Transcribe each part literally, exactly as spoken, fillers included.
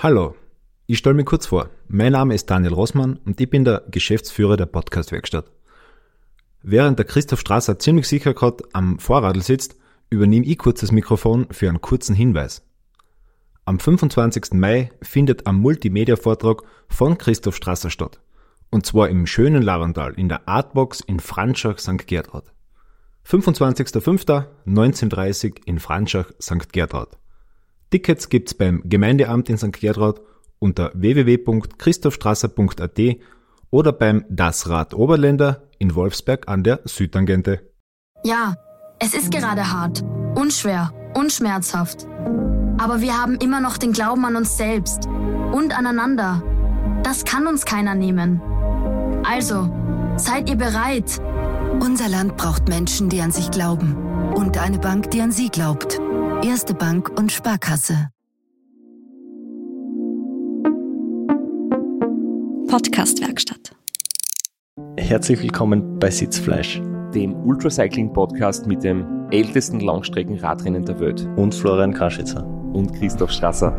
Hallo, ich stelle mich kurz vor. Mein Name ist Daniel Rossmann und ich bin der Geschäftsführer der Podcast-Werkstatt. Während der Christoph Strasser ziemlich sicher gerade am Vorradl sitzt, übernehme ich kurz das Mikrofon für einen kurzen Hinweis. Am fünfundzwanzigsten Mai findet ein Multimedia-Vortrag von Christoph Strasser statt. Und zwar im schönen Larental in der Artbox in Franschach, Sankt Gertraud. fünfundzwanzigster fünfter neunzehn Uhr dreißig in Franschach, Sankt Gertraud. Tickets gibt's beim Gemeindeamt in Sankt Gertraud unter w w w punkt christophstrasser punkt a t oder beim Das Rad Oberländer in Wolfsberg an der Südtangente. Ja, es ist gerade hart, unschwer und schmerzhaft. Aber wir haben immer noch den Glauben an uns selbst und aneinander. Das kann uns keiner nehmen. Also, seid ihr bereit? Unser Land braucht Menschen, die an sich glauben. Und eine Bank, die an sie glaubt. Erste Bank und Sparkasse. Podcast-Werkstatt. Herzlich willkommen bei Sitzfleisch, dem Ultracycling-Podcast mit dem ältesten Langstreckenradrennen der Welt. Und Florian Kraschitzer. Und Christoph Strasser.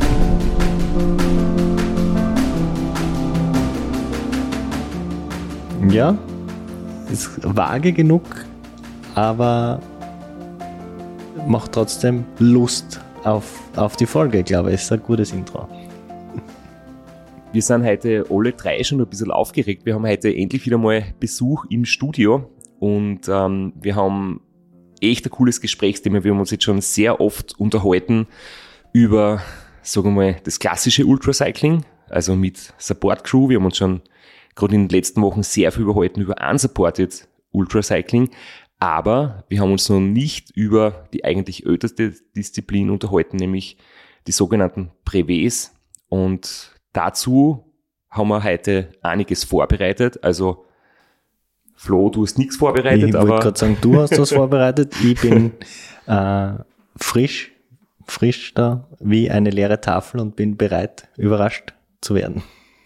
Ja, ist vage genug, aber macht trotzdem Lust auf, auf die Folge, glaube ich. Ist ein gutes Intro. Wir sind heute alle drei schon ein bisschen aufgeregt. Wir haben heute endlich wieder mal Besuch im Studio und ähm, wir haben echt ein cooles Gesprächsthema. Wir haben uns jetzt schon sehr oft unterhalten über, sagen wir mal, das klassische Ultracycling, also mit Support Crew. Wir haben uns schon gerade in den letzten Wochen sehr viel unterhalten über unsupported Ultracycling. Aber wir haben uns noch nicht über die eigentlich älteste Disziplin unterhalten, nämlich die sogenannten Brevets. Und dazu haben wir heute einiges vorbereitet. Also Flo, du hast nichts vorbereitet. Ich wollte gerade sagen, du hast was vorbereitet. Ich bin äh, frisch, frisch da wie eine leere Tafel und bin bereit, überrascht zu werden.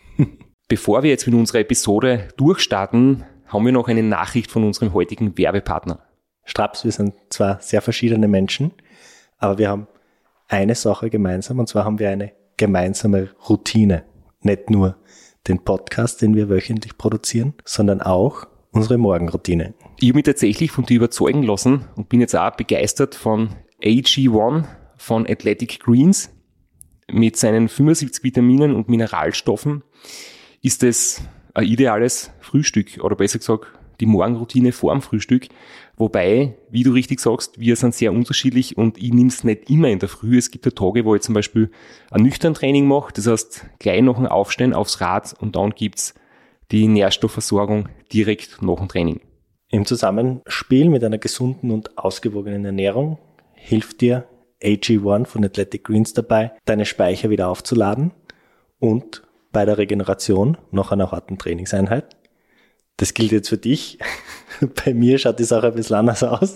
Bevor wir jetzt mit unserer Episode durchstarten, haben wir noch eine Nachricht von unserem heutigen Werbepartner. Straps, wir sind zwar sehr verschiedene Menschen, aber wir haben eine Sache gemeinsam, und zwar haben wir eine gemeinsame Routine. Nicht nur den Podcast, den wir wöchentlich produzieren, sondern auch unsere Morgenroutine. Ich habe mich tatsächlich von dir überzeugen lassen und bin jetzt auch begeistert von A G eins von Athletic Greens. Mit seinen fünfundsiebzig Vitaminen und Mineralstoffen ist es ein ideales Frühstück, oder besser gesagt, die Morgenroutine vor dem Frühstück. Wobei, wie du richtig sagst, wir sind sehr unterschiedlich und ich nehme es nicht immer in der Früh. Es gibt ja Tage, wo ich zum Beispiel ein nüchtern Training mache, das heißt gleich nach dem Aufstehen aufs Rad, und dann gibt's die Nährstoffversorgung direkt nach dem Training. Im Zusammenspiel mit einer gesunden und ausgewogenen Ernährung hilft dir A G eins von Athletic Greens dabei, deine Speicher wieder aufzuladen und bei der Regeneration nach einer harten Trainingseinheit. Das gilt jetzt für dich. Bei mir schaut die Sache ein bisschen anders aus.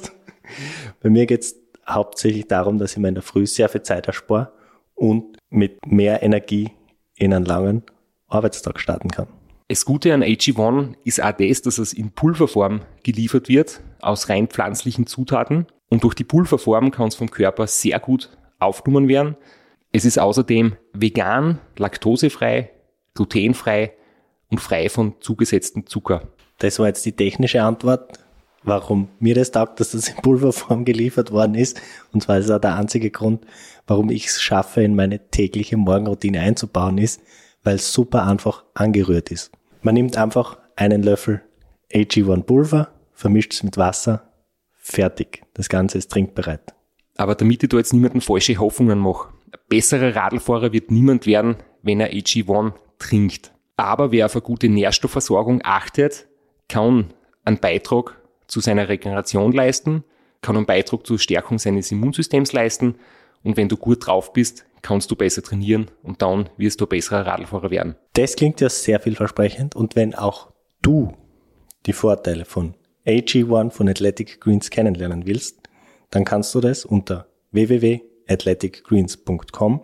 Bei mir geht es hauptsächlich darum, dass ich mir in der Früh sehr viel Zeit erspare und mit mehr Energie in einen langen Arbeitstag starten kann. Das Gute an A G eins ist auch das, dass es in Pulverform geliefert wird, aus rein pflanzlichen Zutaten. Und durch die Pulverform kann es vom Körper sehr gut aufgenommen werden. Es ist außerdem vegan, laktosefrei, glutenfrei und frei von zugesetztem Zucker. Das war jetzt die technische Antwort, warum mir das taugt, dass das in Pulverform geliefert worden ist. Und zwar ist auch der einzige Grund, warum ich es schaffe, in meine tägliche Morgenroutine einzubauen, ist, weil es super einfach angerührt ist. Man nimmt einfach einen Löffel A G eins Pulver, vermischt es mit Wasser, fertig. Das Ganze ist trinkbereit. Aber damit ich da jetzt niemanden falsche Hoffnungen mache, ein besserer Radlfahrer wird niemand werden, wenn er A G eins trinkt. Aber wer auf eine gute Nährstoffversorgung achtet, kann einen Beitrag zu seiner Regeneration leisten, kann einen Beitrag zur Stärkung seines Immunsystems leisten, und wenn du gut drauf bist, kannst du besser trainieren und dann wirst du ein besserer Radlfahrer werden. Das klingt ja sehr vielversprechend, und wenn auch du die Vorteile von A G eins von Athletic Greens kennenlernen willst, dann kannst du das unter w w w punkt athletic greens punkt com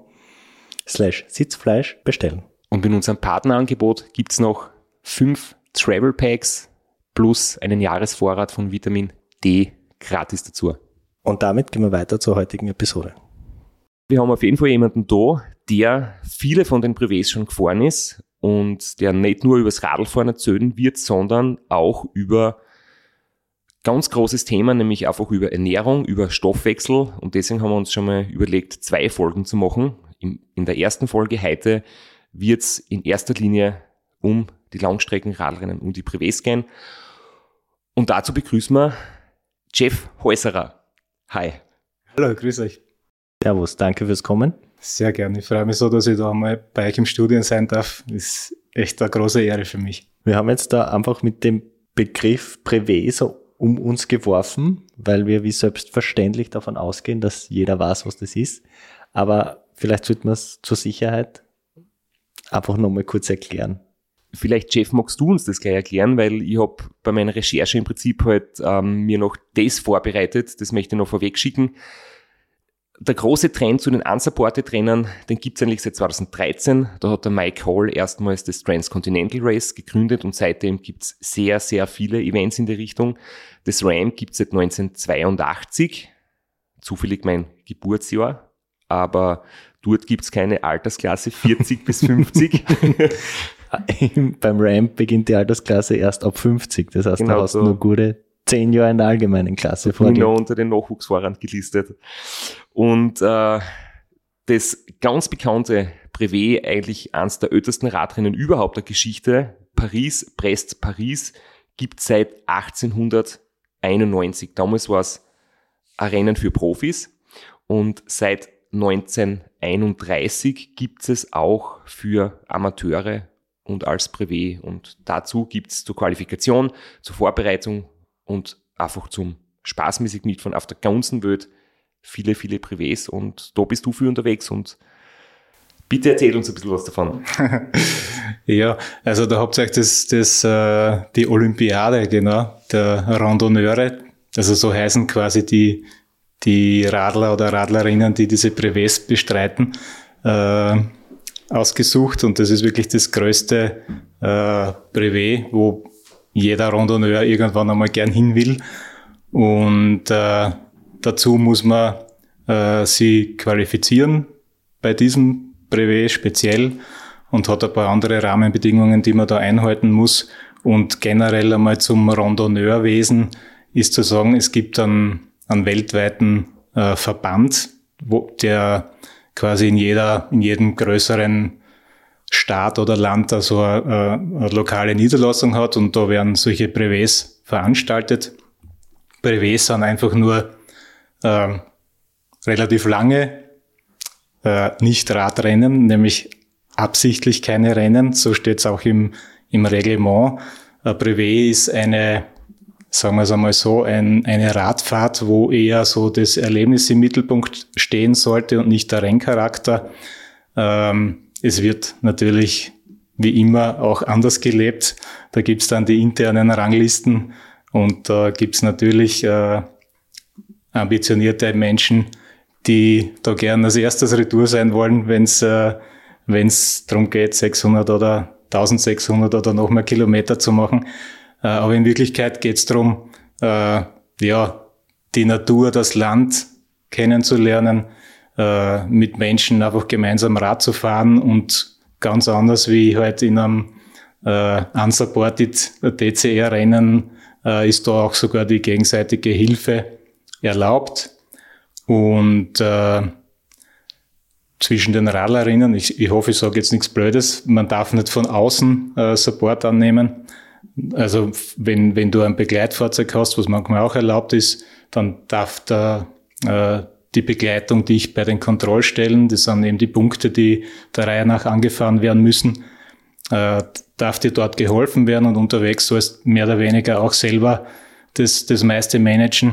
slash Sitzfleisch bestellen. Und in unserem Partnerangebot gibt's noch fünf Travel Packs plus einen Jahresvorrat von Vitamin D gratis dazu. Und damit gehen wir weiter zur heutigen Episode. Wir haben auf jeden Fall jemanden da, der viele von den Privés schon gefahren ist und der nicht nur übers Radlfahren erzählen wird, sondern auch über ganz großes Thema, nämlich einfach über Ernährung, über Stoffwechsel, und deswegen haben wir uns schon mal überlegt, zwei Folgen zu machen. In, in der ersten Folge heute wird es in erster Linie um die Langstreckenradrennen, um die Privés gehen. Und dazu begrüßen wir Jeff Häuserer. Hi. Hallo, grüß euch. Servus, danke fürs Kommen. Sehr gerne. Ich freue mich so, dass ich da mal bei euch im Studio sein darf. Ist echt eine große Ehre für mich. Wir haben jetzt da einfach mit dem Begriff Privé so um uns geworfen, weil wir wie selbstverständlich davon ausgehen, dass jeder weiß, was das ist. Aber vielleicht sollte man es zur Sicherheit einfach nochmal kurz erklären. Vielleicht, Jeff, magst du uns das gleich erklären, weil ich habe bei meiner Recherche im Prinzip halt ähm, mir noch das vorbereitet, das möchte ich noch vorweg schicken. Der große Trend zu den unsupported Rennern, den gibt es eigentlich seit zweitausenddreizehn. Da hat der Mike Hall erstmals das Transcontinental Race gegründet und seitdem gibt es sehr, sehr viele Events in der Richtung. Das Ram gibt es seit neunzehnhundertzweiundachtzig, zufällig mein Geburtsjahr, aber dort gibt es keine Altersklasse vierzig bis fünfzig. Beim Ram beginnt die Altersklasse erst ab fünfzig, das heißt, genau, da hast du so nur gute zehn Jahre in der allgemeinen Klasse vor dir. Unter den Nachwuchsfahrern gelistet. Und äh, das ganz bekannte Privé, eigentlich eines der ältesten Radrennen überhaupt der Geschichte, Paris, Brest-Paris, gibt es seit achtzehnhunderteinundneunzig. Damals war es ein Rennen für Profis und seit neunzehnhunderteinunddreißig gibt es auch für Amateure und als Privé. Und dazu gibt es zur Qualifikation, zur Vorbereitung und einfach zum spaßmäßig mitfahren auf der ganzen Welt viele, viele Privés. Und da bist du viel unterwegs und bitte erzähl uns ein bisschen was davon. Ja, also da habt ihr euch das, das, äh, die Olympiade, genau, der Randonneure, also so heißen quasi die, die Radler oder Radlerinnen, die diese Privés bestreiten, äh, ausgesucht. Und das ist wirklich das größte äh, Privé, wo jeder Randonneur irgendwann einmal gern hin will. Und äh, dazu muss man äh, sie qualifizieren bei diesem Privé speziell und hat ein paar andere Rahmenbedingungen, die man da einhalten muss. Und generell einmal zum Randonneurwesen ist zu sagen, es gibt einen, einen weltweiten äh, Verband, wo der quasi in jeder, in jedem größeren Staat oder Land also eine, eine lokale Niederlassung hat und da werden solche Privés veranstaltet. Privés sind einfach nur äh, relativ lange äh, Nicht-Radrennen, nämlich absichtlich keine Rennen, so steht es auch im, im Reglement. Ein Privé ist eine, sagen wir es einmal so, ein, eine Radfahrt, wo eher so das Erlebnis im Mittelpunkt stehen sollte und nicht der Renncharakter. Ähm, Es wird natürlich wie immer auch anders gelebt. Da gibt's dann die internen Ranglisten und da gibt's natürlich äh, ambitionierte Menschen, die da gern als erstes Retour sein wollen, wenn's äh, wenn's darum geht, sechshundert oder eintausendsechshundert oder noch mehr Kilometer zu machen. Äh, aber in Wirklichkeit geht's darum, äh, ja, die Natur, das Land kennenzulernen, mit Menschen einfach gemeinsam Rad zu fahren und ganz anders wie halt in einem äh, unsupported D C R-Rennen äh, ist da auch sogar die gegenseitige Hilfe erlaubt. Und äh, zwischen den Radlerinnen, ich, ich hoffe, ich sage jetzt nichts Blödes, man darf nicht von außen äh, Support annehmen. Also wenn, wenn du ein Begleitfahrzeug hast, was manchmal auch erlaubt ist, dann darf der äh, die Begleitung dich bei den Kontrollstellen, das sind eben die Punkte, die der Reihe nach angefahren werden müssen, äh, darf dir dort geholfen werden und unterwegs sollst mehr oder weniger auch selber das, das meiste managen.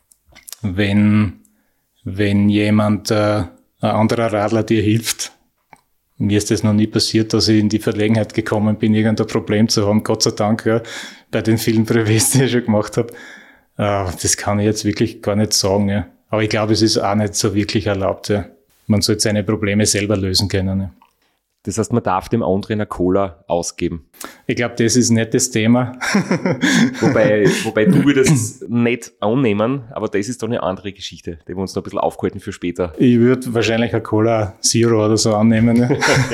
Wenn, wenn jemand, äh, ein anderer Radler dir hilft, mir ist das noch nie passiert, dass ich in die Verlegenheit gekommen bin, irgendein Problem zu haben, Gott sei Dank, ja, bei den vielen Privés, die ich schon gemacht habe. Äh, das kann ich jetzt wirklich gar nicht sagen, ja. Aber ich glaube, es ist auch nicht so wirklich erlaubt. Ja. Man sollte seine Probleme selber lösen können. Ja. Das heißt, man darf dem anderen eine Cola ausgeben. Ich glaube, das ist nicht das Thema. wobei, wobei du würdest nicht annehmen, aber das ist doch eine andere Geschichte, die wir uns noch ein bisschen aufgehalten für später. Ich würde wahrscheinlich eine Cola Zero oder so annehmen. Ne?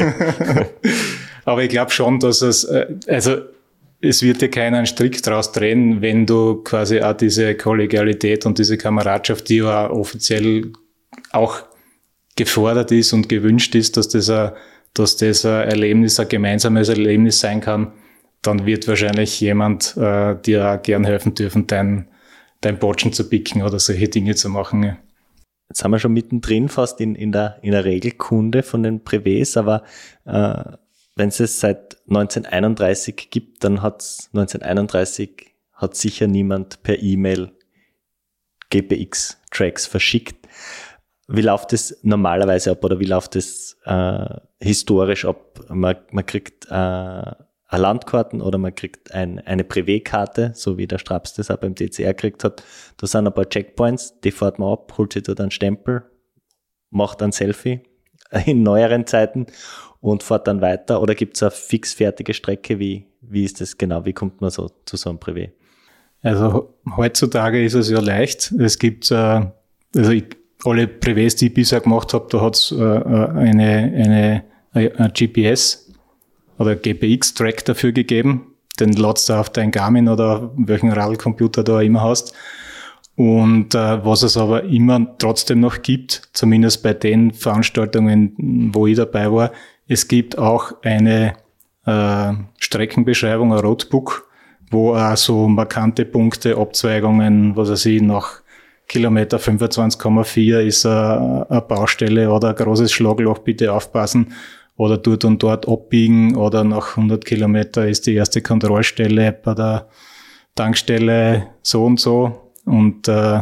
Aber ich glaube schon, dass es, also es wird dir keiner einen Strick draus drehen, wenn du quasi auch diese Kollegialität und diese Kameradschaft, die ja offiziell auch gefordert ist und gewünscht ist, dass das ein dass das ein Erlebnis, ein gemeinsames Erlebnis sein kann, dann wird wahrscheinlich jemand äh, dir auch gern helfen dürfen, dein, dein Botschen zu picken oder solche Dinge zu machen. Ja. Jetzt sind wir schon mittendrin fast in, in, der, in der Regelkunde von den Privés, aber äh, wenn es es seit neunzehnhunderteinunddreißig gibt, dann hat es neunzehnhunderteinunddreißig hat sicher niemand per E-Mail G P X-Tracks verschickt. Wie läuft das normalerweise ab oder wie läuft das äh, historisch ab? Man, man kriegt äh, eine Landkarten oder man kriegt ein, eine Privé-Karte, so wie der Straps das auch beim D C R gekriegt hat. Da sind ein paar Checkpoints, die fährt man ab, holt sich dort einen Stempel, macht ein Selfie in neueren Zeiten und fährt dann weiter. Oder gibt es eine fixfertige Strecke? Wie, wie ist das genau? Wie kommt man so zu so einem Privé? Also heutzutage ist es ja leicht. Es gibt, äh, also ich, alle Privés, die ich bisher gemacht habe, da hat es äh, eine, eine, eine G P S oder G P X-Track dafür gegeben. Den ladst du auf dein Garmin oder welchen Radlcomputer du auch immer hast. Und äh, was es aber immer trotzdem noch gibt, zumindest bei den Veranstaltungen, wo ich dabei war, es gibt auch eine äh, Streckenbeschreibung, ein Roadbook, wo auch so markante Punkte, Abzweigungen, was weiß ich, nach Kilometer fünfundzwanzig Komma vier ist eine, eine Baustelle oder ein großes Schlagloch, bitte aufpassen. Oder dort und dort abbiegen oder nach hundert Kilometer ist die erste Kontrollstelle bei der Tankstelle so und so. Und äh,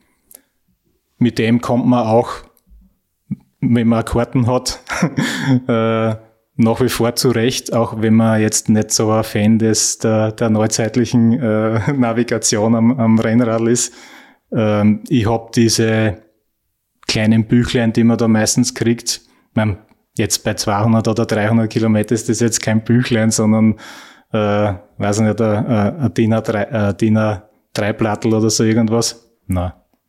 mit dem kommt man auch, wenn man Karten hat, äh, nach wie vor zurecht, auch wenn man jetzt nicht so ein Fan des, der, der neuzeitlichen äh, Navigation am, am Rennrad ist. Ähm, ich habe diese kleinen Büchlein, die man da meistens kriegt. Man, jetzt bei zweihundert oder dreihundert Kilometer ist das jetzt kein Büchlein, sondern, äh, weiß ich nicht, ein, ein D I N A drei Plattel oder so irgendwas. Nein.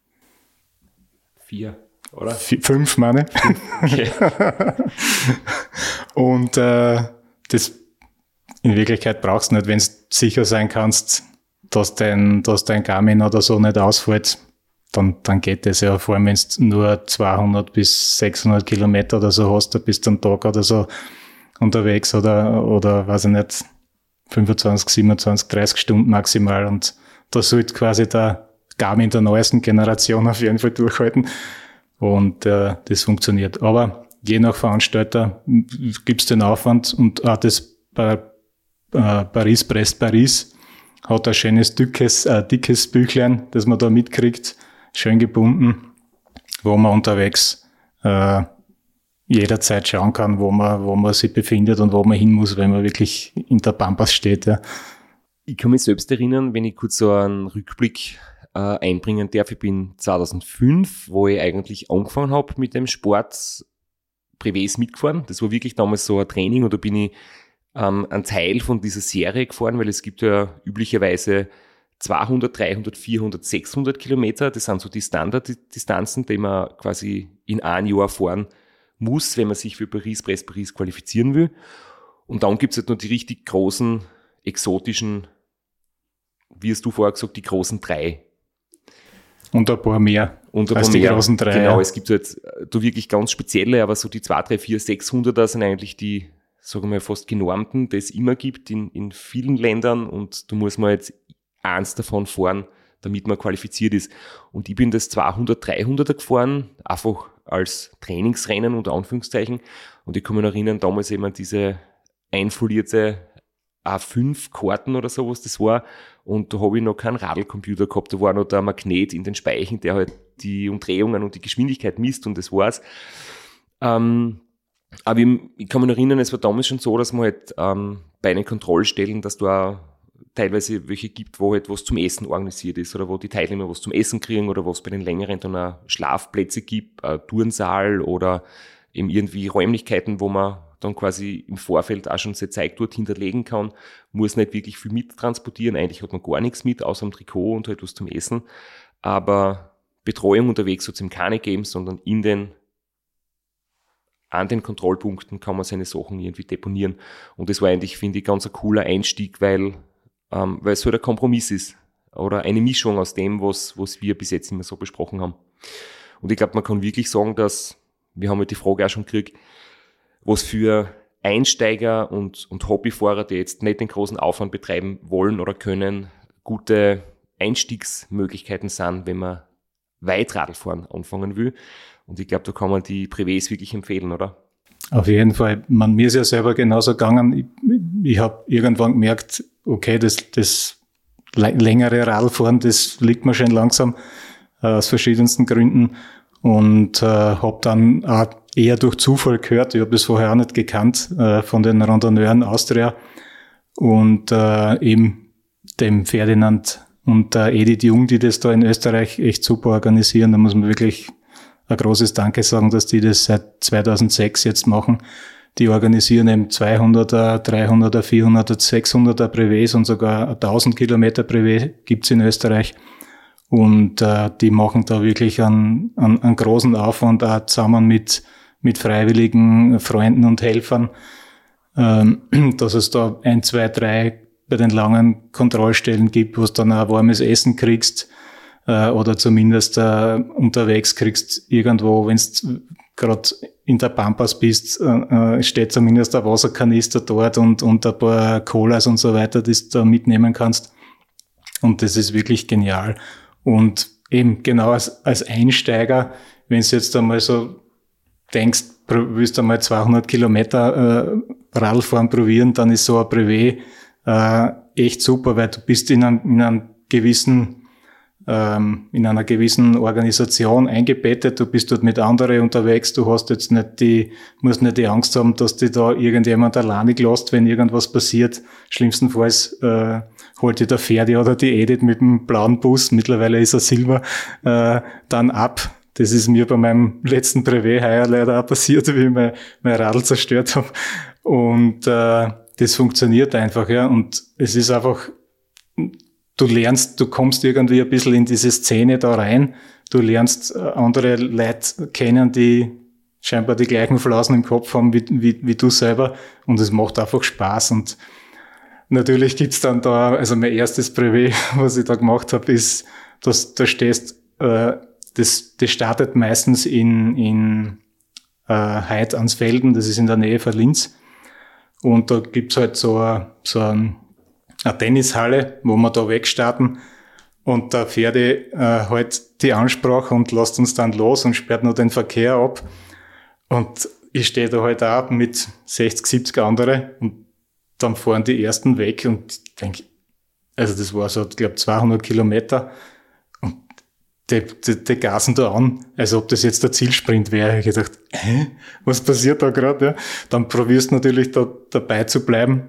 Vier, oder? V- fünf, meine ich. Okay. Und äh, das in Wirklichkeit brauchst du nicht, wenn du sicher sein kannst, dass dein, dass dein Garmin oder so nicht ausfällt, dann, dann geht das ja, vor allem wenn du nur zweihundert bis sechshundert Kilometer oder so hast, da bist du am Tag oder so unterwegs oder, oder weiß ich nicht, fünfundzwanzig, siebenundzwanzig, dreißig Stunden maximal und da sollte quasi der Garmin der neuesten Generation auf jeden Fall durchhalten und äh, das funktioniert. Aber je nach Veranstalter gibt's den Aufwand und auch das bei äh, Paris-Brest-Paris hat ein schönes, dickes, äh, dickes Büchlein, das man da mitkriegt, schön gebunden, wo man unterwegs äh, jederzeit schauen kann, wo man, wo man sich befindet und wo man hin muss, wenn man wirklich in der Pampas steht. Ja. Ich kann mich selbst erinnern, wenn ich kurz so einen Rückblick äh, einbringen darf. Ich bin zweitausendfünf, wo ich eigentlich angefangen habe mit dem Sport, Privés mitgefahren. Das war wirklich damals so ein Training und da bin ich ähm, ein Teil von dieser Serie gefahren, weil es gibt ja üblicherweise zweihundert, dreihundert, vierhundert, sechshundert Kilometer. Das sind so die Standarddistanzen, die man quasi in einem Jahr fahren muss, wenn man sich für Paris-Brest-Paris qualifizieren will. Und dann gibt es halt noch die richtig großen, exotischen, wie hast du vorher gesagt, die großen drei. Und ein paar mehr. Und ein als paar die mehr. großen drei. Genau, Ja. es gibt halt da wirklich ganz spezielle, aber so die zwei, drei, vier, sechshunderter sind eigentlich die, sagen wir mal, fast genormten, die es immer gibt in, in vielen Ländern und du musst mal jetzt eins davon fahren, damit man qualifiziert ist. Und ich bin das zweihundert, dreihunderter gefahren, einfach als Trainingsrennen unter Anführungszeichen. Und ich kann mich noch erinnern, damals eben an diese einfolierte A fünf Karten oder sowas das war. Und da habe ich noch keinen Radlcomputer gehabt. Da war noch der Magnet in den Speichen, der halt die Umdrehungen und die Geschwindigkeit misst und das war's. Ähm, aber ich, ich kann mich noch erinnern, es war damals schon so, dass man halt ähm, bei den Kontrollstellen, dass du auch teilweise welche gibt, wo halt was zum Essen organisiert ist oder wo die Teilnehmer was zum Essen kriegen oder was bei den längeren dann auch Schlafplätze gibt, ein Turnsaal oder eben irgendwie Räumlichkeiten, wo man dann quasi im Vorfeld auch schon sein Zeug dort hinterlegen kann, muss nicht wirklich viel mittransportieren. Eigentlich hat man gar nichts mit, außer ein Trikot und halt was zum Essen. Aber Betreuung unterwegs hat es ihm keine geben, sondern in den, an den Kontrollpunkten kann man seine Sachen irgendwie deponieren. Und das war eigentlich, finde ich, ganz ein cooler Einstieg, weil, ähm, weil es halt ein Kompromiss ist. Oder eine Mischung aus dem, was, was wir bis jetzt immer so besprochen haben. Und ich glaube, man kann wirklich sagen, dass, wir haben halt die Frage auch schon gekriegt, was für Einsteiger und, und Hobbyfahrer, die jetzt nicht den großen Aufwand betreiben wollen oder können, gute Einstiegsmöglichkeiten sind, wenn man weit Radlfahren anfangen will. Und ich glaube, da kann man die Privés wirklich empfehlen, oder? Auf jeden Fall. Man, mir ist ja selber genauso gegangen. Ich, ich habe irgendwann gemerkt, okay, das, das längere Radlfahren, das liegt mir schon langsam, äh, aus verschiedensten Gründen. Und äh, habe dann auch eher durch Zufall gehört, ich habe das vorher auch nicht gekannt, äh, von den Randonneuren Austria und äh, eben dem Ferdinand und der Edith Jung, die das da in Österreich echt super organisieren. Da muss man wirklich ein großes Danke sagen, dass die das seit zweitausendsechs jetzt machen. Die organisieren eben zweihunderter, dreihunderter, vierhunderter, sechshunderter Privés und sogar tausend Kilometer Privé gibt's in Österreich. Und äh, die machen da wirklich einen, einen, einen großen Aufwand, auch zusammen mit, mit freiwilligen Freunden und Helfern, ähm, dass es da ein, zwei, drei bei den langen Kontrollstellen gibt, wo du dann auch warmes Essen kriegst äh, oder zumindest äh, unterwegs kriegst irgendwo, wenn du gerade in der Pampas bist, äh, steht zumindest ein Wasserkanister dort und, und ein paar Colas und so weiter, die du da mitnehmen kannst. Und das ist wirklich genial. Und eben genau als, als Einsteiger, wenn du jetzt einmal so denkst, willst du einmal zweihundert Kilometer äh, Radfahren probieren, dann ist so ein Privé äh, echt super, weil du bist in einem, in einem gewissen, ähm, in einer gewissen Organisation eingebettet, du bist dort mit anderen unterwegs, du hast jetzt nicht die, musst nicht die Angst haben, dass dich da irgendjemand alleine lässt, wenn irgendwas passiert. Schlimmstenfalls äh, holt dir der Ferdi oder die Edith mit dem blauen Bus, mittlerweile ist er Silber, äh, dann ab. Das ist mir bei meinem letzten Privé heuer leider auch passiert, wie ich mein, mein Radl zerstört habe. Und äh, das funktioniert einfach, ja. Und es ist einfach, du lernst, du kommst irgendwie ein bisschen in diese Szene da rein. Du lernst andere Leute kennen, die scheinbar die gleichen Flausen im Kopf haben wie, wie, wie du selber. Und es macht einfach Spaß. Und natürlich gibt's dann da, also mein erstes Privé, was ich da gemacht habe, ist, dass da stehst, äh, das, das startet meistens in, in äh, Heid-Ansfelden, das ist in der Nähe von Linz. Und da gibt's halt so, a, so ein, eine Tennishalle, wo wir da wegstarten. Und der Ferdi äh, halt die Ansprache und lässt uns dann los und sperrt noch den Verkehr ab. Und ich stehe da halt auch mit sechzig, siebzig andere und dann fahren die ersten weg und ich denke, also das war so, ich glaube, zweihundert Kilometer und die, die, die gasen da an, als ob das jetzt der Zielsprint wäre. Ich gedacht, hä? Was passiert da gerade? Ja? Dann probierst du natürlich da dabei zu bleiben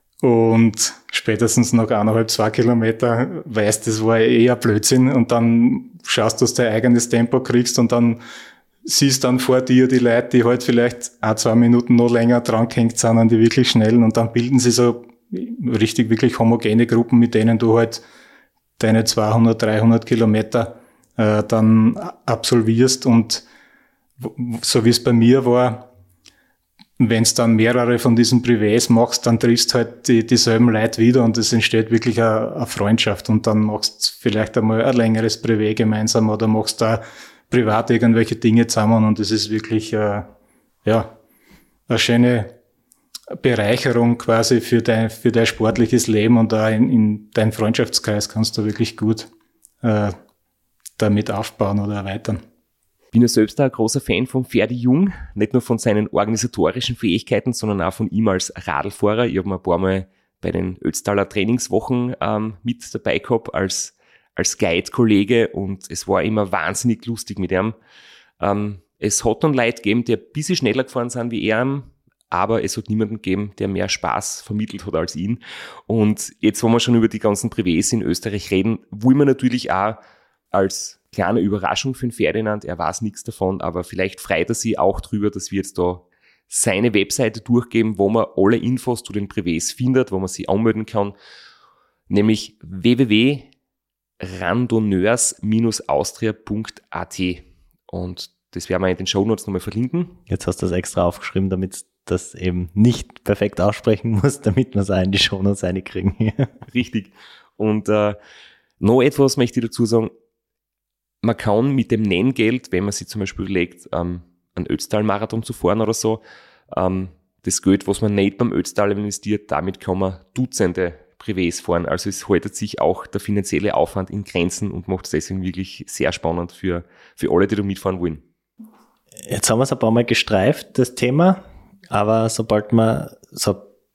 und spätestens nach eineinhalb, zwei Kilometer weißt, das war eh ein Blödsinn und dann schaust du, dass du dein eigenes Tempo kriegst und dann siehst dann vor dir die Leute, die halt vielleicht ein, zwei Minuten noch länger dran gehängt sind an die wirklich schnellen und dann bilden sie so richtig, wirklich homogene Gruppen, mit denen du halt deine zweihundert, dreihundert Kilometer äh, dann absolvierst und so wie es bei mir war, wenn es dann mehrere von diesen Privés machst, dann triffst halt die, dieselben Leute wieder und es entsteht wirklich eine, eine Freundschaft und dann machst du vielleicht einmal ein längeres Privé gemeinsam oder machst da privat irgendwelche Dinge zusammen und es ist wirklich äh, ja eine schöne Bereicherung quasi für dein für dein sportliches Leben und da in, in deinen Freundschaftskreis kannst du wirklich gut äh, damit aufbauen oder erweitern. Ich bin ja selbst ein großer Fan von Ferdi Jung, nicht nur von seinen organisatorischen Fähigkeiten, sondern auch von ihm als Radlfahrer. Ich habe mir ein paar Mal bei den Ötztaler Trainingswochen ähm, mit dabei gehabt als als Guide-Kollege und es war immer wahnsinnig lustig mit ihm. Ähm, es hat dann Leute gegeben, die ein bisschen schneller gefahren sind wie er, aber es hat niemanden gegeben, der mehr Spaß vermittelt hat als ihn. Und jetzt, wo wir schon über die ganzen Privés in Österreich reden, wollen wir natürlich auch als kleine Überraschung für den Ferdinand, er weiß nichts davon, aber vielleicht freut er sich auch drüber, dass wir jetzt da seine Webseite durchgeben, wo man alle Infos zu den Privés findet, wo man sich anmelden kann, nämlich w w w punkt randonneurs Bindestrich austria punkt a t. Und das werden wir in den Shownotes nochmal verlinken. Jetzt hast du das extra aufgeschrieben, damit das eben nicht perfekt aussprechen muss, damit wir es auch in die Shownotes reinkriegen. Richtig. Und äh, noch etwas möchte ich dazu sagen. Man kann mit dem Nenngeld, wenn man sich zum Beispiel überlegt, ähm, einen Ötztal-Marathon zu fahren oder so, ähm, das Geld, was man nicht beim Ötztal investiert, damit kann man Dutzende Privés fahren. Also es haltet sich auch der finanzielle Aufwand in Grenzen und macht es deswegen wirklich sehr spannend für, für alle, die da mitfahren wollen. Jetzt haben wir es ein paar Mal gestreift, das Thema, aber sobald man so ein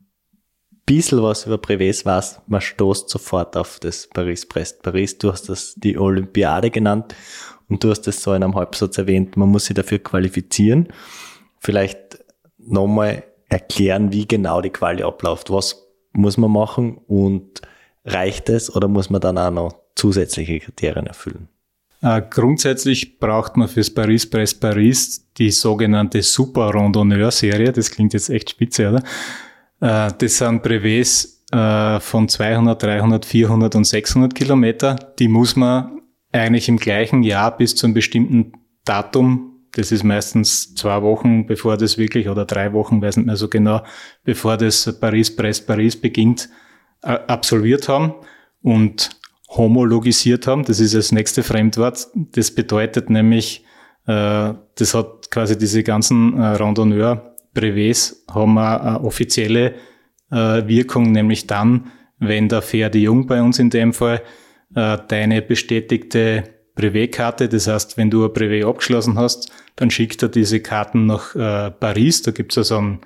bisschen was über Privés weiß, man stoßt sofort auf das Paris-Brest-Paris. Du hast das die Olympiade genannt und du hast das so in einem Halbsatz erwähnt, man muss sich dafür qualifizieren. Vielleicht nochmal erklären, wie genau die Quali abläuft. Was muss man machen und reicht es oder muss man dann auch noch zusätzliche Kriterien erfüllen? Äh, grundsätzlich braucht man fürs Paris-Brest-Paris die sogenannte Super-Randonneur-Serie. Das klingt jetzt echt spitze, oder? Äh, das sind Privés äh, von zweihundert, dreihundert, vierhundert und sechshundert Kilometer. Die muss man eigentlich im gleichen Jahr bis zu einem bestimmten Datum, das ist meistens zwei Wochen, bevor das wirklich, oder drei Wochen, weiß nicht mehr so genau, bevor das Paris-Brest-Paris beginnt, absolviert haben und homologisiert haben. Das ist das nächste Fremdwort. Das bedeutet nämlich, äh, das hat quasi diese ganzen äh, Randonneur-Privés haben eine offizielle äh, Wirkung, nämlich dann, wenn der Ferdi Jung bei uns in dem Fall äh, deine bestätigte Privé-Karte, das heißt, wenn du ein Privé abgeschlossen hast, dann schickt er diese Karten nach äh, Paris. Da gibt's ja so einen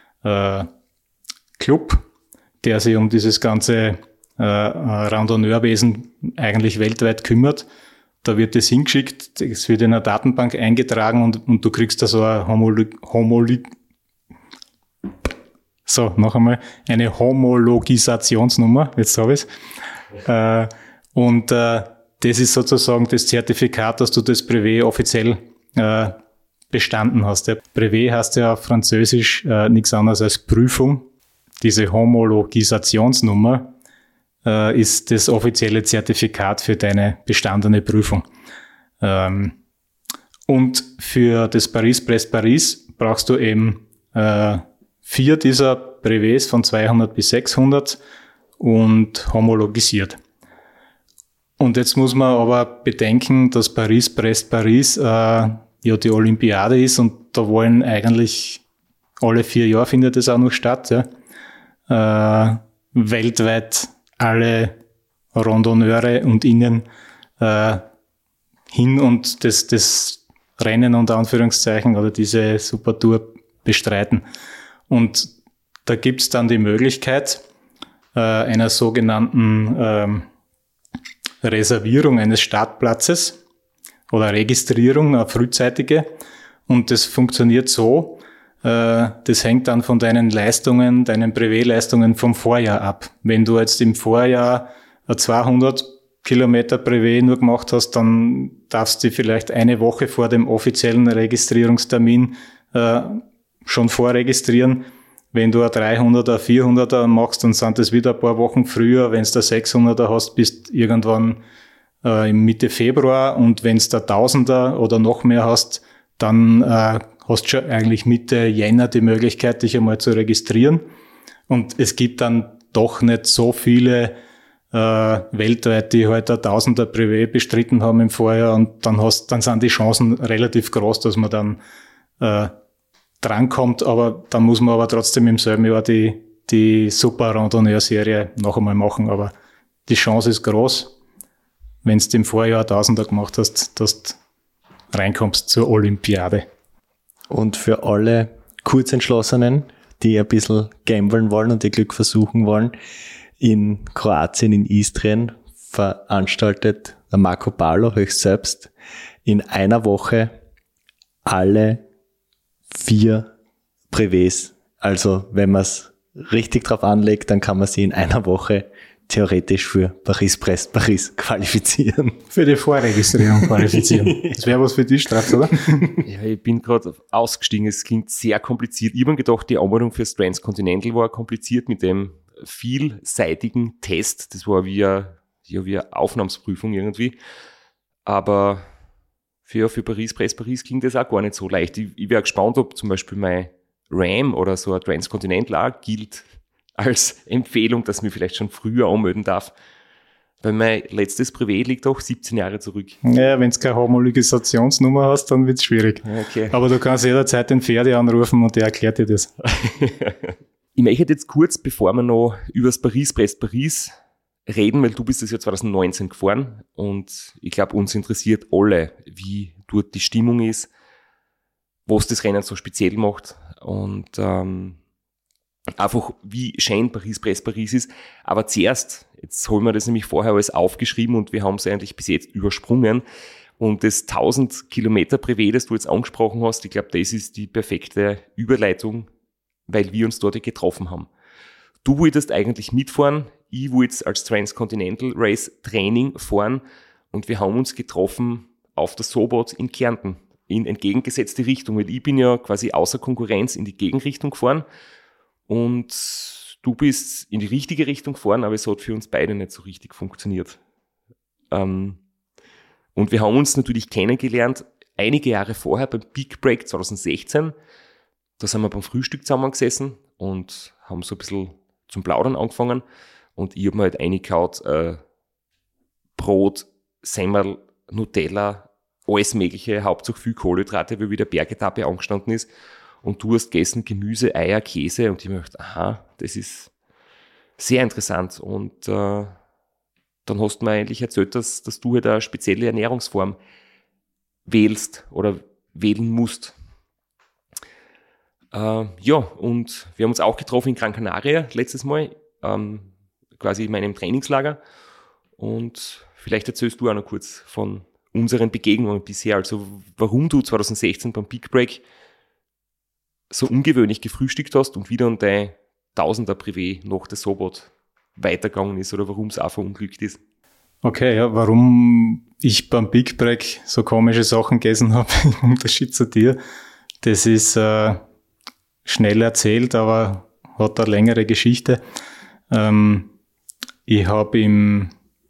äh, Club, der sich um dieses ganze äh, Randonneurwesen eigentlich weltweit kümmert. Da wird das hingeschickt, es wird in einer Datenbank eingetragen und, und du kriegst da so eine Homolo- Homolo- so, noch einmal, eine Homologisationsnummer, jetzt habe ich es. Äh, und äh, das ist sozusagen das Zertifikat, dass du das Privé offiziell äh, bestanden hast. Der Privé heißt ja auf Französisch äh, nichts anderes als Prüfung. Diese Homologisationsnummer äh, ist das offizielle Zertifikat für deine bestandene Prüfung. Ähm, und für das Paris-Brest-Paris brauchst du eben äh, vier dieser Privés von zweihundert bis sechshundert und homologisiert. Und jetzt muss man aber bedenken, dass Paris-Brest-Paris äh, ja die Olympiade ist und da wollen eigentlich alle vier Jahre findet es auch noch statt, ja. Äh, weltweit alle Randonneure und Innen äh, hin und das, das Rennen unter Anführungszeichen oder diese Supertour bestreiten. Und da gibt's dann die Möglichkeit äh, einer sogenannten ähm, Reservierung eines Startplatzes oder Registrierung, eine frühzeitige. Und das funktioniert so, äh, das hängt dann von deinen Leistungen, deinen Privé-Leistungen vom Vorjahr ab. Wenn du jetzt im Vorjahr ein zweihundert Kilometer Privé nur gemacht hast, dann darfst du vielleicht eine Woche vor dem offiziellen Registrierungstermin äh, schon vorregistrieren. Wenn du ein dreihunderter, vierhunderter machst, dann sind das wieder ein paar Wochen früher. Wenn du ein sechshunderter hast, bist du irgendwann äh, im Mitte Februar. Und wenn du ein tausender oder noch mehr hast, dann äh, hast du schon eigentlich Mitte Jänner die Möglichkeit, dich einmal zu registrieren. Und es gibt dann doch nicht so viele äh, weltweit, die halt ein tausender Privé bestritten haben im Vorjahr. Und dann hast, dann sind die Chancen relativ groß, dass man dann äh, drankommt, aber dann muss man aber trotzdem im selben Jahr die, die Super Randonneur-Serie noch einmal machen. Aber die Chance ist groß, wenn du im Vorjahr Tausender gemacht hast, dass du reinkommst zur Olympiade. Und für alle Kurzentschlossenen, die ein bisschen gamblen wollen und ihr Glück versuchen wollen, in Kroatien, in Istrien, veranstaltet der Marco Palo höchst selbst in einer Woche alle vier Privés. Also wenn man es richtig drauf anlegt, dann kann man sie in einer Woche theoretisch für Paris-Brest-Paris qualifizieren. Für die Vorregistrierung qualifizieren. Das wäre was für dich, Strapz, oder? Ja, ich bin gerade ausgestiegen. Es klingt sehr kompliziert. Ich habe mir gedacht, die Anmeldung fürs Transcontinental war kompliziert mit dem vielseitigen Test. Das war wie eine, ja, wie eine Aufnahmsprüfung irgendwie. Aber für, für Paris-Brest-Paris klingt das auch gar nicht so leicht. Ich, ich wäre gespannt, ob zum Beispiel mein RAM oder so ein Transcontinental auch gilt als Empfehlung, dass ich mich vielleicht schon früher anmelden darf. Weil mein letztes Privat liegt auch siebzehn Jahre zurück. Ja, wenn du keine Homologationsnummer hast, dann wird es schwierig. Okay. Aber du kannst jederzeit den Ferdi anrufen und der erklärt dir das. Ich möchte jetzt kurz, bevor wir noch über das Paris-Brest-Paris reden, weil du bist das Jahr zwanzig neunzehn gefahren und ich glaube, uns interessiert alle, wie dort die Stimmung ist, was das Rennen so speziell macht und ähm, einfach wie schön Paris-Brest-Paris ist. Aber zuerst, jetzt haben wir das nämlich vorher alles aufgeschrieben und wir haben es eigentlich bis jetzt übersprungen. Und das tausend Kilometer Privé, das du jetzt angesprochen hast, ich glaube, das ist die perfekte Überleitung, weil wir uns dort getroffen haben. Du wolltest eigentlich mitfahren, ich wollte als Transcontinental Race Training fahren und wir haben uns getroffen auf der Sobot in Kärnten in entgegengesetzte Richtung, weil ich bin ja quasi außer Konkurrenz in die Gegenrichtung gefahren. Und du bist in die richtige Richtung gefahren, aber es hat für uns beide nicht so richtig funktioniert. Ähm, und wir haben uns natürlich kennengelernt, einige Jahre vorher beim Big Break zwanzig sechzehn. Da sind wir beim Frühstück zusammengesessen und haben so ein bisschen zum Plaudern angefangen. Und ich habe mir halt eingekaut, äh, Brot, Semmel, Nutella, alles mögliche, hauptsächlich viel Kohlenhydrate, weil wieder Bergetappe angestanden ist. Und du hast gegessen Gemüse, Eier, Käse und ich habe mir gedacht, aha, das ist sehr interessant. Und äh, dann hast du mir eigentlich erzählt, dass, dass du halt eine spezielle Ernährungsform wählst oder wählen musst. Äh, ja, und wir haben uns auch getroffen in Gran Canaria letztes Mal, ähm, quasi in meinem Trainingslager. Und vielleicht erzählst du auch noch kurz von unseren Begegnungen bisher, also warum du zwanzig sechzehn beim Big Break so ungewöhnlich gefrühstückt hast und wieder an dein Tausender Privé nach der Sobot weitergegangen ist oder warum es auch verunglückt ist. Okay, ja, warum ich beim Big Break so komische Sachen gegessen habe, im Unterschied zu dir, das ist äh, schnell erzählt, aber hat eine längere Geschichte. Ähm, ich habe im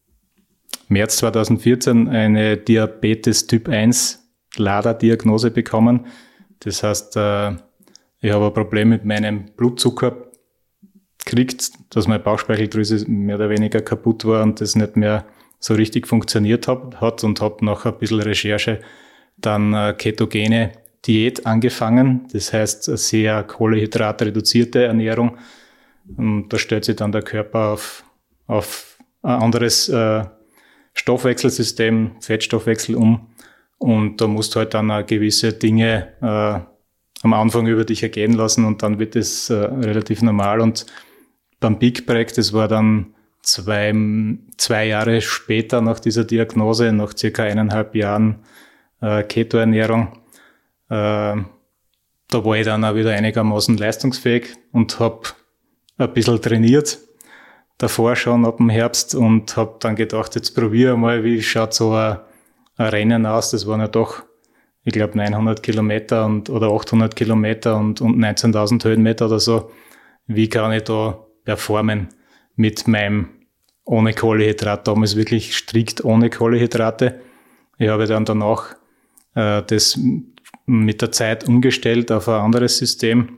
März zwanzig vierzehn eine Diabetes Typ eins LADA-Diagnose bekommen. Das heißt, äh, ich habe ein Problem mit meinem Blutzucker gekriegt, dass meine Bauchspeicheldrüse mehr oder weniger kaputt war und das nicht mehr so richtig funktioniert hat, hat und habe nach ein bisschen Recherche dann eine ketogene Diät angefangen. Das heißt, eine sehr kohlenhydratreduzierte Ernährung. Und da stellt sich dann der Körper auf, auf ein anderes äh, Stoffwechselsystem, Fettstoffwechsel um. Und da musst du halt dann auch gewisse Dinge äh, am Anfang über dich ergehen lassen und dann wird es äh, relativ normal. Und beim Big Break, das war dann zwei, zwei Jahre später nach dieser Diagnose, nach circa eineinhalb Jahren äh, Keto-Ernährung, äh, da war ich dann auch wieder einigermaßen leistungsfähig und habe ein bisschen trainiert, davor schon ab dem Herbst und habe dann gedacht, jetzt probiere mal, wie schaut so ein, ein Rennen aus. Das waren ja doch, ich glaube, neunhundert Kilometer und, oder achthundert Kilometer und, und neunzehntausend Höhenmeter oder so. Wie kann ich da performen mit meinem ohne Kohlehydrat, damals wirklich strikt ohne Kohlenhydrate. Ich habe dann danach äh, das mit der Zeit umgestellt auf ein anderes System,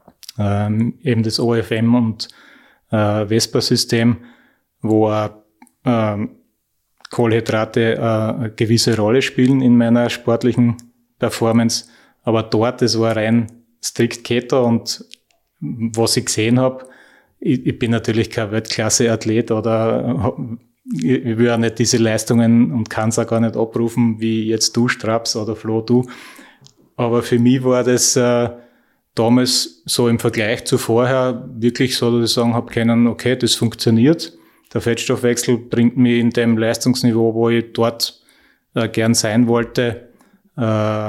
ähm, eben das O F M und äh, Vespa-System, wo äh, äh, Kohlenhydrate äh, eine gewisse Rolle spielen in meiner sportlichen Performance. Aber dort, das war rein strikt Keto und was ich gesehen habe, ich, ich bin natürlich kein Weltklasse-Athlet oder ich will auch nicht diese Leistungen und kann es auch gar nicht abrufen, wie jetzt du, Straps oder Flo, du. Aber für mich war das äh, damals so im Vergleich zu vorher wirklich so, dass ich sagen habe können, okay, das funktioniert. Der Fettstoffwechsel bringt mich in dem Leistungsniveau, wo ich dort äh, gern sein wollte, äh,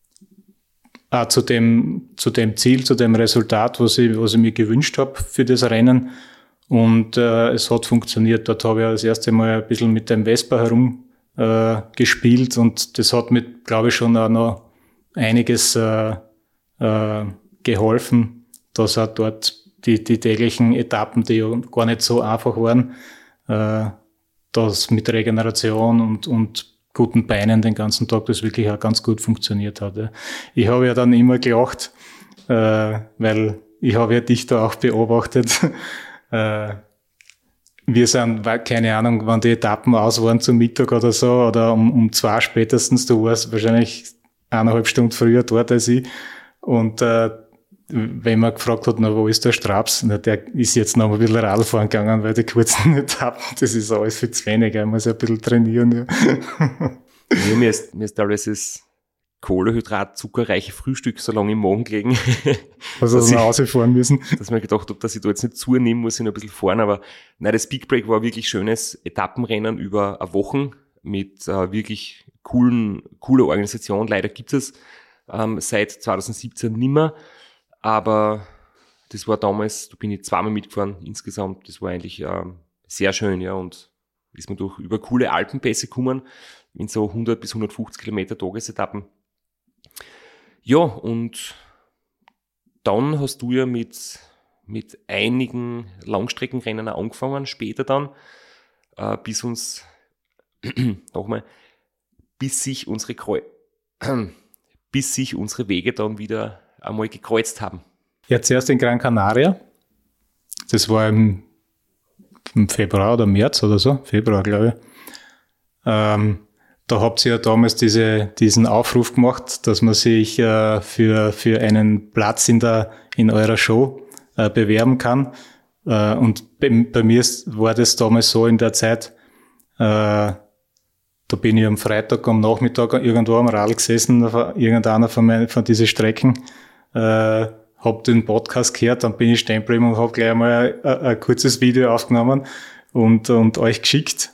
auch zu dem, zu dem Ziel, zu dem Resultat, was ich, was ich mir gewünscht habe für das Rennen. Und äh, es hat funktioniert. Dort habe ich das erste Mal ein bisschen mit dem Vespa herum äh, gespielt und das hat mir, glaube ich, schon auch noch einiges äh, äh, geholfen, dass auch dort die, die täglichen Etappen, die ja gar nicht so einfach waren, äh, dass mit Regeneration und, und guten Beinen den ganzen Tag das wirklich auch ganz gut funktioniert hat. Ja. Ich habe ja dann immer gelacht, äh, weil ich habe ja dich da auch beobachtet. äh, wir sind, keine Ahnung, wann die Etappen aus waren zum Mittag oder so, oder um, um zwei spätestens, du warst wahrscheinlich eineinhalb Stunden früher dort als ich. Und äh, wenn man gefragt hat, na, wo ist der Straps? Na, der ist jetzt noch ein bisschen Radfahren gegangen, weil die kurzen Etappen, das ist alles viel zu wenig. Ich muss ja ein bisschen trainieren. Ja. Ja, mir ist, mir ist teilweise das Kohlehydrat, zuckerreiche Frühstück so lange im Magen gelegen. Also, dass wir nach Hause fahren müssen. Dass man gedacht habe, dass ich da jetzt nicht zunehmen muss, ich noch ein bisschen fahren. Aber nein, das Big Break war wirklich schönes Etappenrennen über eine Woche mit äh, wirklich coolen, cooler Organisation. Leider gibt es ähm, seit zwanzig siebzehn nimmer. Aber das war damals, da bin ich zweimal mitgefahren insgesamt. Das war eigentlich ähm, sehr schön, ja. Und ist man durch über coole Alpenpässe gekommen, in so hundert bis hundertfünfzig Kilometer Tagesetappen. Ja, und dann hast du ja mit, mit einigen Langstreckenrennen auch angefangen, später dann, äh, bis uns, nochmal, bis sich unsere Kreu bis sich unsere Wege dann wieder einmal gekreuzt haben. Ja, zuerst in Gran Canaria. Das war im, im Februar oder März oder so. Februar, glaube ich. Ähm, da habt ihr ja damals diese, diesen Aufruf gemacht, dass man sich äh, für, für einen Platz in der, in eurer Show äh, bewerben kann. Äh, und bei, bei mir ist, war das damals so in der Zeit, äh, da bin ich am Freitag am Nachmittag irgendwo am Radl gesessen, auf irgendeiner von, meinen, von diesen Strecken, äh, hab den Podcast gehört, dann bin ich stehen geblieben und hab gleich einmal ein, ein kurzes Video aufgenommen und, und euch geschickt.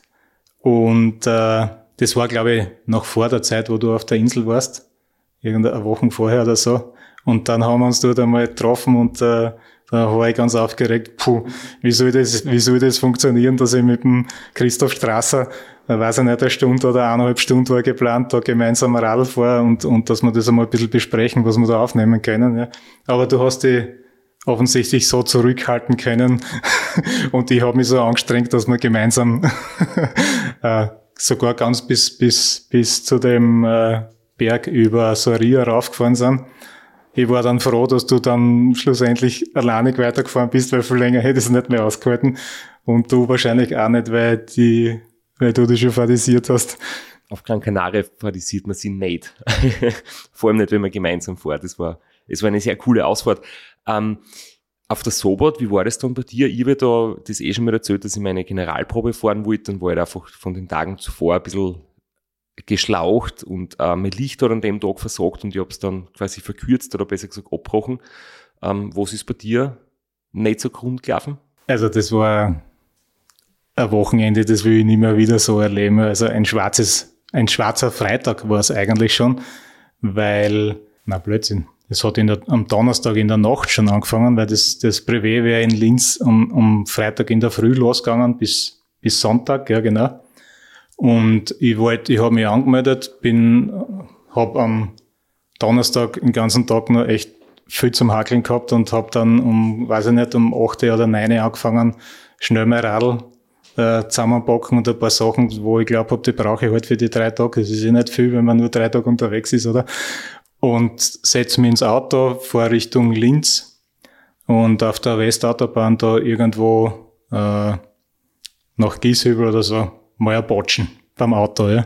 Und äh, das war, glaube ich, noch vor der Zeit, wo du auf der Insel warst, irgendeine Woche vorher oder so. Und dann haben wir uns dort einmal getroffen und äh, da war ich ganz aufgeregt, puh, wie soll das, wie soll das funktionieren, dass ich mit dem Christoph Strasser, weiß ich nicht, eine Stunde oder eineinhalb Stunden war geplant, da gemeinsam Radl fahren und, und dass wir das einmal ein bisschen besprechen, was wir da aufnehmen können. Ja. Aber du hast dich offensichtlich so zurückhalten können und ich habe mich so angestrengt, dass wir gemeinsam äh, sogar ganz bis, bis, bis zu dem äh, Berg über Soria raufgefahren sind. Ich war dann froh, dass du dann schlussendlich alleinig weitergefahren bist, weil viel länger hätte ich es nicht mehr ausgehalten. Und du wahrscheinlich auch nicht, weil die, weil du dich schon fadisiert hast. Auf Gran Canaria fadisiert man sie nicht. Vor allem nicht, wenn man gemeinsam fährt. Das war, es war eine sehr coole Ausfahrt. Ähm, auf der Sobot, wie war das dann bei dir? Ich habe da das eh schon mal erzählt, dass ich meine Generalprobe fahren wollte und war halt einfach von den Tagen zuvor ein bisschen geschlaucht und äh, mein Licht hat an dem Tag versagt und ich habe es dann quasi verkürzt oder besser gesagt abgebrochen. Ähm, was ist bei dir nicht so grundgelaufen? Also das war ein Wochenende, das will ich nicht mehr wieder so erleben. Also ein schwarzes, ein schwarzer Freitag war es eigentlich schon, weil, na Blödsinn, es hat in der, am Donnerstag in der Nacht schon angefangen, weil das, das Privé wäre in Linz um, um Freitag in der Früh losgegangen bis, bis Sonntag, ja genau. Und ich wollte, ich habe mich angemeldet, bin, habe am Donnerstag den ganzen Tag noch echt viel zum Hackeln gehabt und habe dann um, weiß ich nicht, um acht oder neun angefangen, schnell mein Radl äh, zusammenpacken und ein paar Sachen, wo ich glaube habe, die brauche ich halt für die drei Tage. Das ist ja nicht viel, wenn man nur drei Tage unterwegs ist, oder? Und setze mich ins Auto, fahre Richtung Linz und auf der Westautobahn da irgendwo äh, nach Gieshübel oder so mal ein Botschen beim Auto, ja.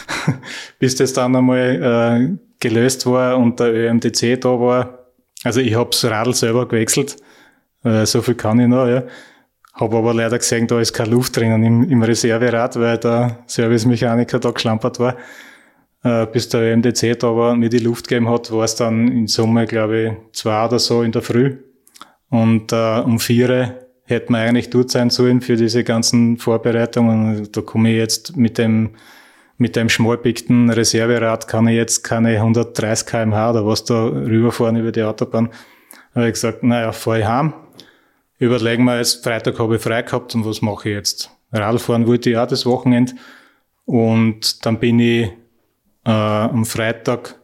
Bis das dann einmal äh, gelöst war und der Ö M D C da war. Also ich habe das Radl selber gewechselt, äh, so viel kann ich noch, ja. Habe aber leider gesehen, da ist keine Luft drinnen im, im Reserverad, weil der Servicemechaniker da geschlampert war. Äh, bis der Ö M D C da war und mir die Luft gegeben hat, war es dann in Summe, glaube ich, zwei oder so in der Früh. Und äh, um vier hätten wir eigentlich dort sein sollen für diese ganzen Vorbereitungen. Da komme ich jetzt mit dem mit dem schmalpickten Reserverad, kann ich jetzt keine hundertdreißig Kilometer pro Stunde oder was da rüberfahren über die Autobahn. Da habe ich gesagt, naja, fahre ich heim. überlegen wir jetzt, Freitag habe ich frei gehabt und was mache ich jetzt? Radfahren wollte ich auch das Wochenende. Und dann bin ich äh, am Freitag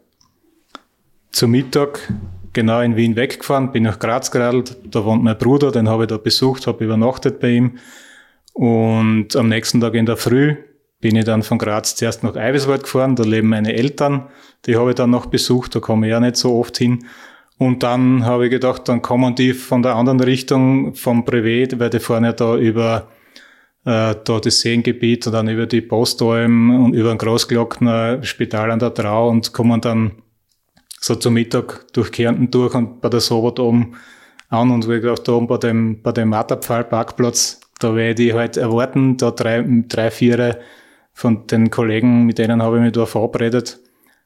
zu Mittag genau in Wien weggefahren, bin nach Graz geradelt, da wohnt mein Bruder, den habe ich da besucht, habe übernachtet bei ihm. Und am nächsten Tag in der Früh bin ich dann von Graz zuerst nach Eiweswald gefahren, da leben meine Eltern, die habe ich dann noch besucht, da komme ich ja nicht so oft hin. Und dann habe ich gedacht, dann kommen die von der anderen Richtung, vom Privat, weil die fahren ja da über äh, da das Seengebiet und dann über die Postalm und über den Großglockner Spital an der Trau und kommen dann so zum Mittag durch Kärnten durch und bei der Sobot oben an und wie gesagt, da oben bei dem, bei dem Matterpfahl-Parkplatz, da werde ich die halt erwarten, da drei, drei, vier von den Kollegen, mit denen habe ich mich da verabredet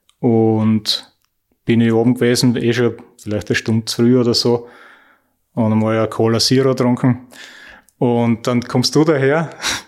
und bin ich oben gewesen, eh schon vielleicht eine Stunde zu früh oder so und einmal eine Cola Zero getrunken und dann kommst du daher,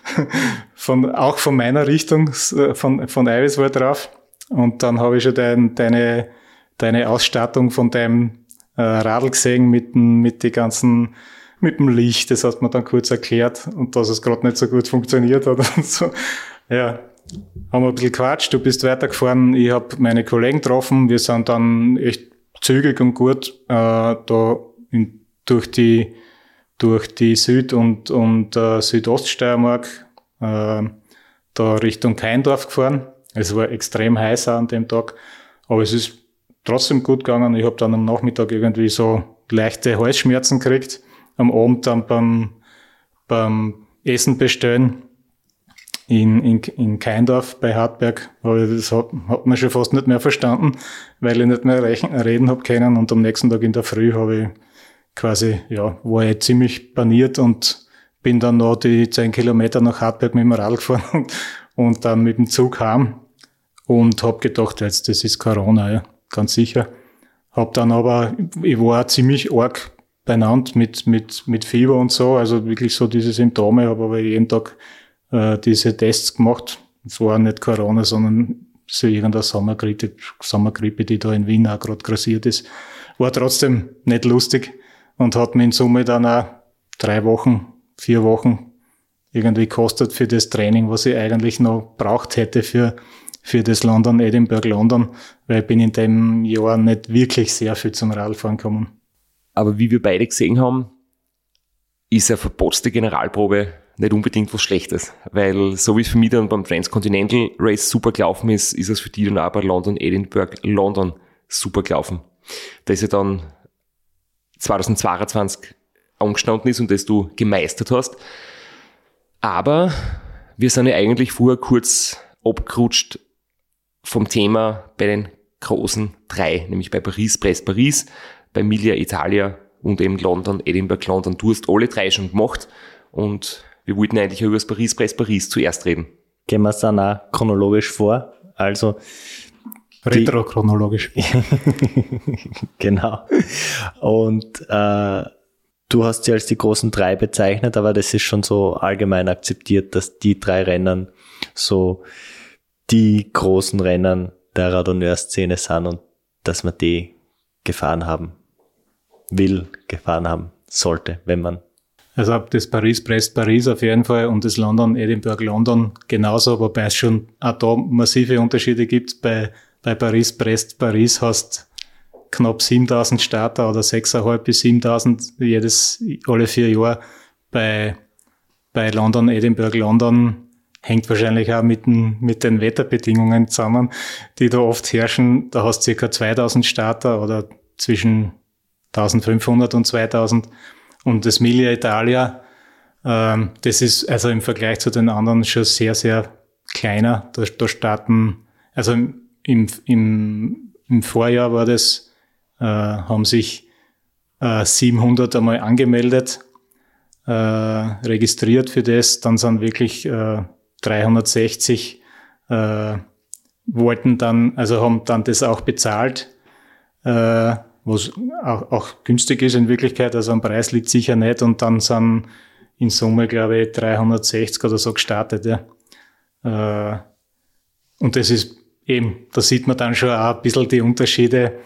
von, auch von meiner Richtung, von, von Eiweswald drauf und dann habe ich schon dein, deine, deine Ausstattung von deinem äh, Radl gesehen mit, mit die ganzen mit dem Licht, das hat man dann kurz erklärt und dass es gerade nicht so gut funktioniert hat und so. Ja, haben wir ein bisschen gequatscht, du bist weitergefahren, ich habe meine Kollegen getroffen, wir sind dann echt zügig und gut äh, da in, durch die durch die Süd- und, und äh, Südoststeiermark äh, da Richtung Keindorf gefahren. Es war extrem heiß an dem Tag, aber es ist trotzdem gut gegangen. Ich habe dann am Nachmittag irgendwie so leichte Halsschmerzen gekriegt. Am Abend dann beim, beim Essen bestellen in, in, in Keindorf bei Hartberg. Aber das hat, hat man schon fast nicht mehr verstanden, weil ich nicht mehr rechnen, reden habe können. Und am nächsten Tag in der Früh habe ich quasi, ja, war ich ziemlich paniert und bin dann noch die zehn Kilometer nach Hartberg mit dem Radl gefahren und, und dann mit dem Zug heim und habe gedacht, jetzt, das ist Corona, ja, ganz sicher. Hab dann aber, ich war ziemlich arg beieinander mit, mit, mit Fieber und so, also wirklich so diese Symptome, habe aber jeden Tag äh, diese Tests gemacht. Es war nicht Corona, sondern so irgendeine Sommergrippe, Sommergrippe, die da in Wien auch gerade grassiert ist. War trotzdem nicht lustig und hat mir in Summe dann auch drei Wochen, vier Wochen irgendwie gekostet für das Training, was ich eigentlich noch braucht hätte für, für das London, Edinburgh, London, weil ich bin in dem Jahr nicht wirklich sehr viel zum Radfahren gekommen. Aber wie wir beide gesehen haben, ist eine verpotzte Generalprobe nicht unbedingt was Schlechtes. Weil so wie es für mich dann beim Transcontinental Race super gelaufen ist, ist es für die dann auch bei London, Edinburgh, London super gelaufen. Das ja dann zweitausendzweiundzwanzig angestanden ist und das du gemeistert hast. Aber wir sind ja eigentlich vorher kurz abgerutscht vom Thema bei den großen drei, nämlich bei Paris, Brest-Paris, bei Miglia Italia und eben London, Edinburgh, London. Du hast alle drei schon gemacht und wir wollten eigentlich über das Paris, Brest-Paris zuerst reden. Gehen wir es dann auch chronologisch vor, also Retro-chronologisch. Genau. Und äh, du hast sie als die großen drei bezeichnet, aber das ist schon so allgemein akzeptiert, dass die drei Rennen so die großen Rennen der Randonneur-Szene sind und dass man die gefahren haben will, gefahren haben sollte, wenn man. Also das Paris-Brest-Paris auf jeden Fall und das London, Edinburgh, London genauso, wobei es schon auch da massive Unterschiede gibt. Bei, bei Paris-Brest-Paris hast knapp siebentausend Starter oder sechstausendfünfhundert bis siebentausend jedes, alle vier Jahre. Bei, bei London, Edinburgh, London hängt wahrscheinlich auch mit den, mit den Wetterbedingungen zusammen, die da oft herrschen. Da hast du circa zweitausend Starter oder zwischen eintausendfünfhundert und zweitausend. Und das Miglia Italia, ähm, das ist also im Vergleich zu den anderen schon sehr, sehr kleiner. Da, da starten, also im, im, im Vorjahr war das, äh, haben sich äh, siebenhundert einmal angemeldet, äh, registriert für das. Dann sind wirklich äh, dreihundertsechzig äh, wollten dann, also haben dann das auch bezahlt, äh, was auch, auch günstig ist in Wirklichkeit, also am Preis liegt sicher nicht und dann sind in Summe, glaube ich, dreihundertsechzig oder so gestartet. Ja. Äh, und das ist eben, da sieht man dann schon auch ein bisschen die Unterschiede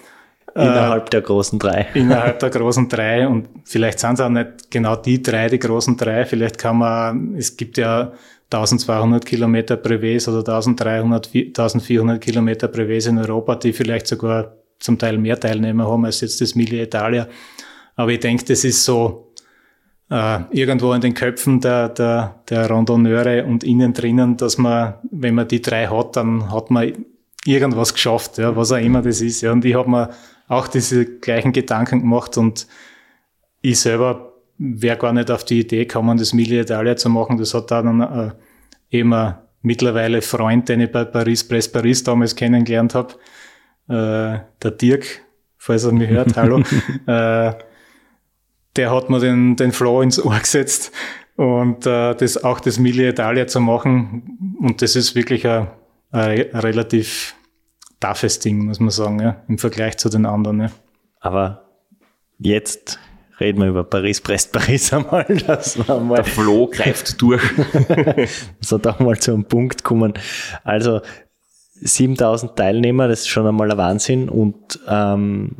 Innerhalb äh, der großen drei. Innerhalb der großen drei. Und vielleicht sind es auch nicht genau die drei, die großen drei. Vielleicht kann man, es gibt ja eintausendzweihundert Kilometer Brevets oder eintausenddreihundert, eintausendvierhundert Kilometer Brevets in Europa, die vielleicht sogar zum Teil mehr Teilnehmer haben als jetzt das Mille Italia. Aber ich denke, das ist so äh, irgendwo in den Köpfen der, der, der Randonneure und innen drinnen, dass man, wenn man die drei hat, dann hat man irgendwas geschafft, ja, was auch immer das ist. Ja. Und ich habe mir auch diese gleichen Gedanken gemacht und ich selber wäre gar nicht auf die Idee gekommen, das Mille Italia zu machen. Das hat dann äh, eben ein mittlerweile Freund, den ich bei Paris-Brest-Paris damals kennengelernt habe, äh, der Dirk, falls er mich hört, hallo, äh, der hat mir den, den Floh ins Ohr gesetzt und äh, das auch das Mille Italia zu machen. Und das ist wirklich ein, ein relativ toughes Ding, muss man sagen, ja, im Vergleich zu den anderen. Ja. Aber jetzt reden wir über Paris-Brest-Paris einmal. Dass wir mal der Floh greift durch. So da mal zu einem Punkt kommen. Also siebentausend Teilnehmer, das ist schon einmal ein Wahnsinn. Und ähm,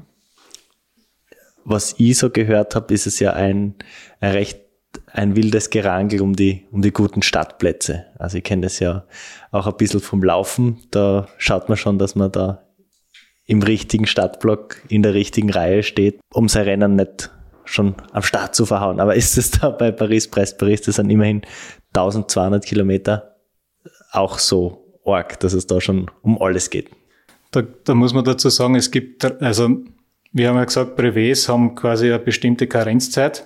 was ich so gehört habe, ist es ja ein, ein recht ein wildes Gerangel um die, um die guten Startplätze. Also ich kenne das ja auch ein bisschen vom Laufen. Da schaut man schon, dass man da im richtigen Startblock in der richtigen Reihe steht, um sein Rennen nicht schon am Start zu verhauen. Aber ist es da bei Paris-Brest-Paris, das sind immerhin eintausendzweihundert Kilometer, auch so arg, dass es da schon um alles geht? Da, da muss man dazu sagen, es gibt, also wir haben ja gesagt, Brevets haben quasi eine bestimmte Karenzzeit,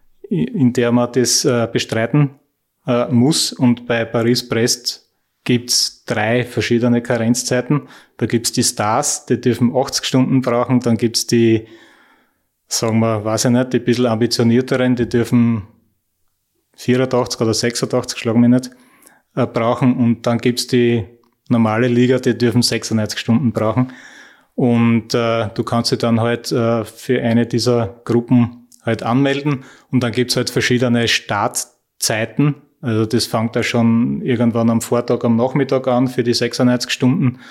in der man das äh, bestreiten äh, muss. Und bei Paris-Brest gibt's drei verschiedene Karenzzeiten. Da gibt's die Stars, die dürfen achtzig Stunden brauchen. Dann gibt's die, sagen wir, weiß ich nicht, die ein bisschen ambitionierteren, die dürfen vierundachtzig oder sechsundachtzig, schlagen wir nicht, äh, brauchen. Und dann gibt's die normale Liga, die dürfen sechsundneunzig Stunden brauchen. Und äh, du kannst dich dann halt äh, für eine dieser Gruppen halt anmelden und dann gibt's halt verschiedene Startzeiten. Also das fängt ja schon irgendwann am Vortag, am Nachmittag an für die sechsundneunzig Stunden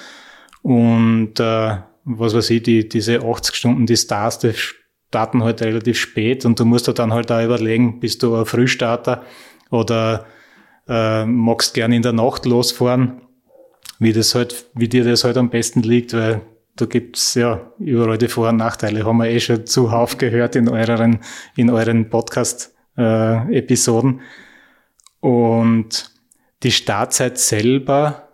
und äh, was weiß ich, die diese achtzig Stunden, die Stars, die starten halt relativ spät und du musst dir dann halt auch überlegen, bist du ein Frühstarter oder äh, magst gerne in der Nacht losfahren, wie das halt, wie dir das halt am besten liegt, weil da gibt's ja überall die Vor- und Nachteile. Haben wir eh schon zuhauf gehört in euren, in euren Podcast-Episoden. Äh, und die Startzeit selber,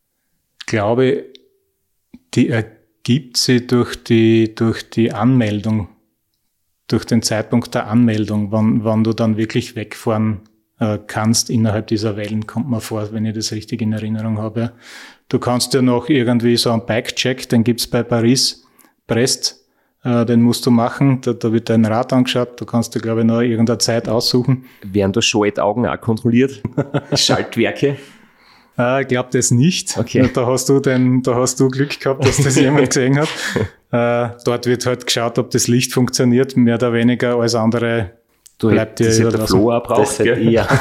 glaube ich, die ergibt sie durch die, durch die Anmeldung, durch den Zeitpunkt der Anmeldung, wann, wann du dann wirklich wegfahren äh, kannst innerhalb dieser Wellen, kommt mir vor, wenn ich das richtig in Erinnerung habe. Du kannst ja noch irgendwie so einen Bike-Check, den gibt's bei Paris-Brest, äh, den musst du machen, da, da wird dein Rad angeschaut, du kannst dir, glaube ich, noch irgendeine Zeit aussuchen. Werden da Schaltaugen auch kontrolliert? Schaltwerke? Äh, ich glaube das nicht. Okay. Da hast du den, da hast du Glück gehabt, dass das jemand gesehen hat. Äh, dort wird halt geschaut, ob das Licht funktioniert, mehr oder weniger, als andere du bleibt dir überlassen. Der Flo auch braucht, das hätte ich ja.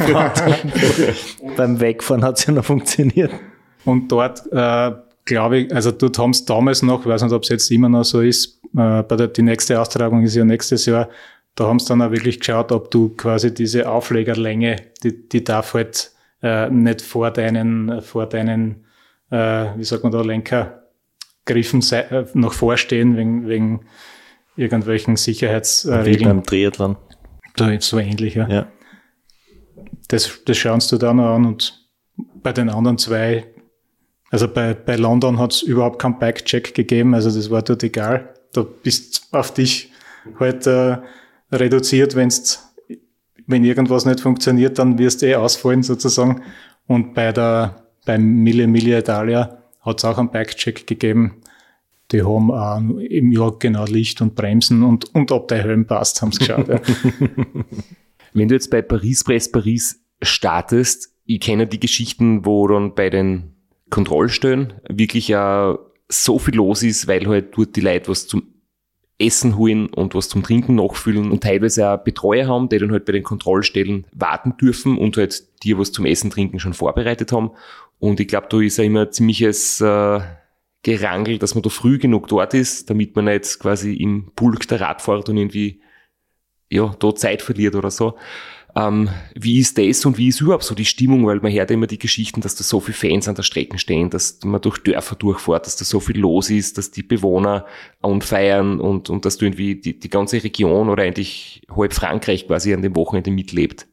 Beim Wegfahren hat's ja noch funktioniert. Und dort, äh, glaube ich, also dort haben sie damals noch, ich weiß nicht, ob es jetzt immer noch so ist, äh, bei der, die nächste Austragung ist ja nächstes Jahr, da haben sie dann auch wirklich geschaut, ob du quasi diese Auflegerlänge, die, die darf halt äh, nicht vor deinen, vor deinen, äh, wie sagt man da, Lenkergriffen sei, äh, noch vorstehen, wegen, wegen irgendwelchen Sicherheitsregeln. Wie beim Triathlon. Da ist so ähnlich, ja. ja. Das, das schaust du da noch an und bei den anderen zwei, also bei, bei London hat es überhaupt keinen Bike-Check gegeben, also das war dort egal. Da bist auf dich halt äh, reduziert, wenn's, wenn irgendwas nicht funktioniert, dann wirst du eh ausfallen sozusagen. Und bei der beim Mille Mille Italia hat es auch einen Bike-Check gegeben. Die haben auch im Jahr genau Licht und Bremsen und, und ob der Helm passt, haben sie geschaut. Ja. Wenn du jetzt bei Paris-Brest-Paris startest, ich kenne die Geschichten, wo dann bei den Kontrollstellen wirklich ja so viel los ist, weil halt dort die Leute was zum Essen holen und was zum Trinken nachfüllen und teilweise auch Betreuer haben, die dann halt bei den Kontrollstellen warten dürfen und halt dir was zum Essen, Trinken schon vorbereitet haben. Und ich glaube, da ist ja immer ziemliches äh, gerangelt, dass man da früh genug dort ist, damit man nicht quasi im Pulk der Radfahrer und irgendwie ja, da Zeit verliert oder so. Ähm, wie ist das und wie ist überhaupt so die Stimmung? Weil man hört immer die Geschichten, dass da so viele Fans an der Strecke stehen, dass man durch Dörfer durchfährt, dass da so viel los ist, dass die Bewohner anfeiern und, und dass du irgendwie die, die ganze Region oder eigentlich halb Frankreich quasi an dem Wochenende mitlebt.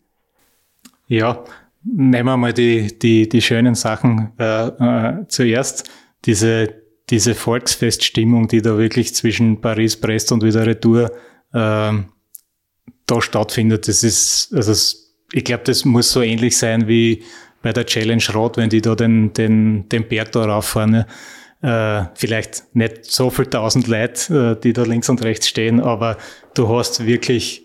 Ja, nehmen wir mal die, die, die schönen Sachen äh, äh, zuerst. Diese, diese Volksfeststimmung, die da wirklich zwischen Paris, Brest und wieder Retour äh, da stattfindet, das ist, also ich glaube, das muss so ähnlich sein wie bei der Challenge Rad, wenn die da den, den, den Berg da rauffahren. Äh, vielleicht nicht so viel tausend Leute, äh, die da links und rechts stehen, aber du hast wirklich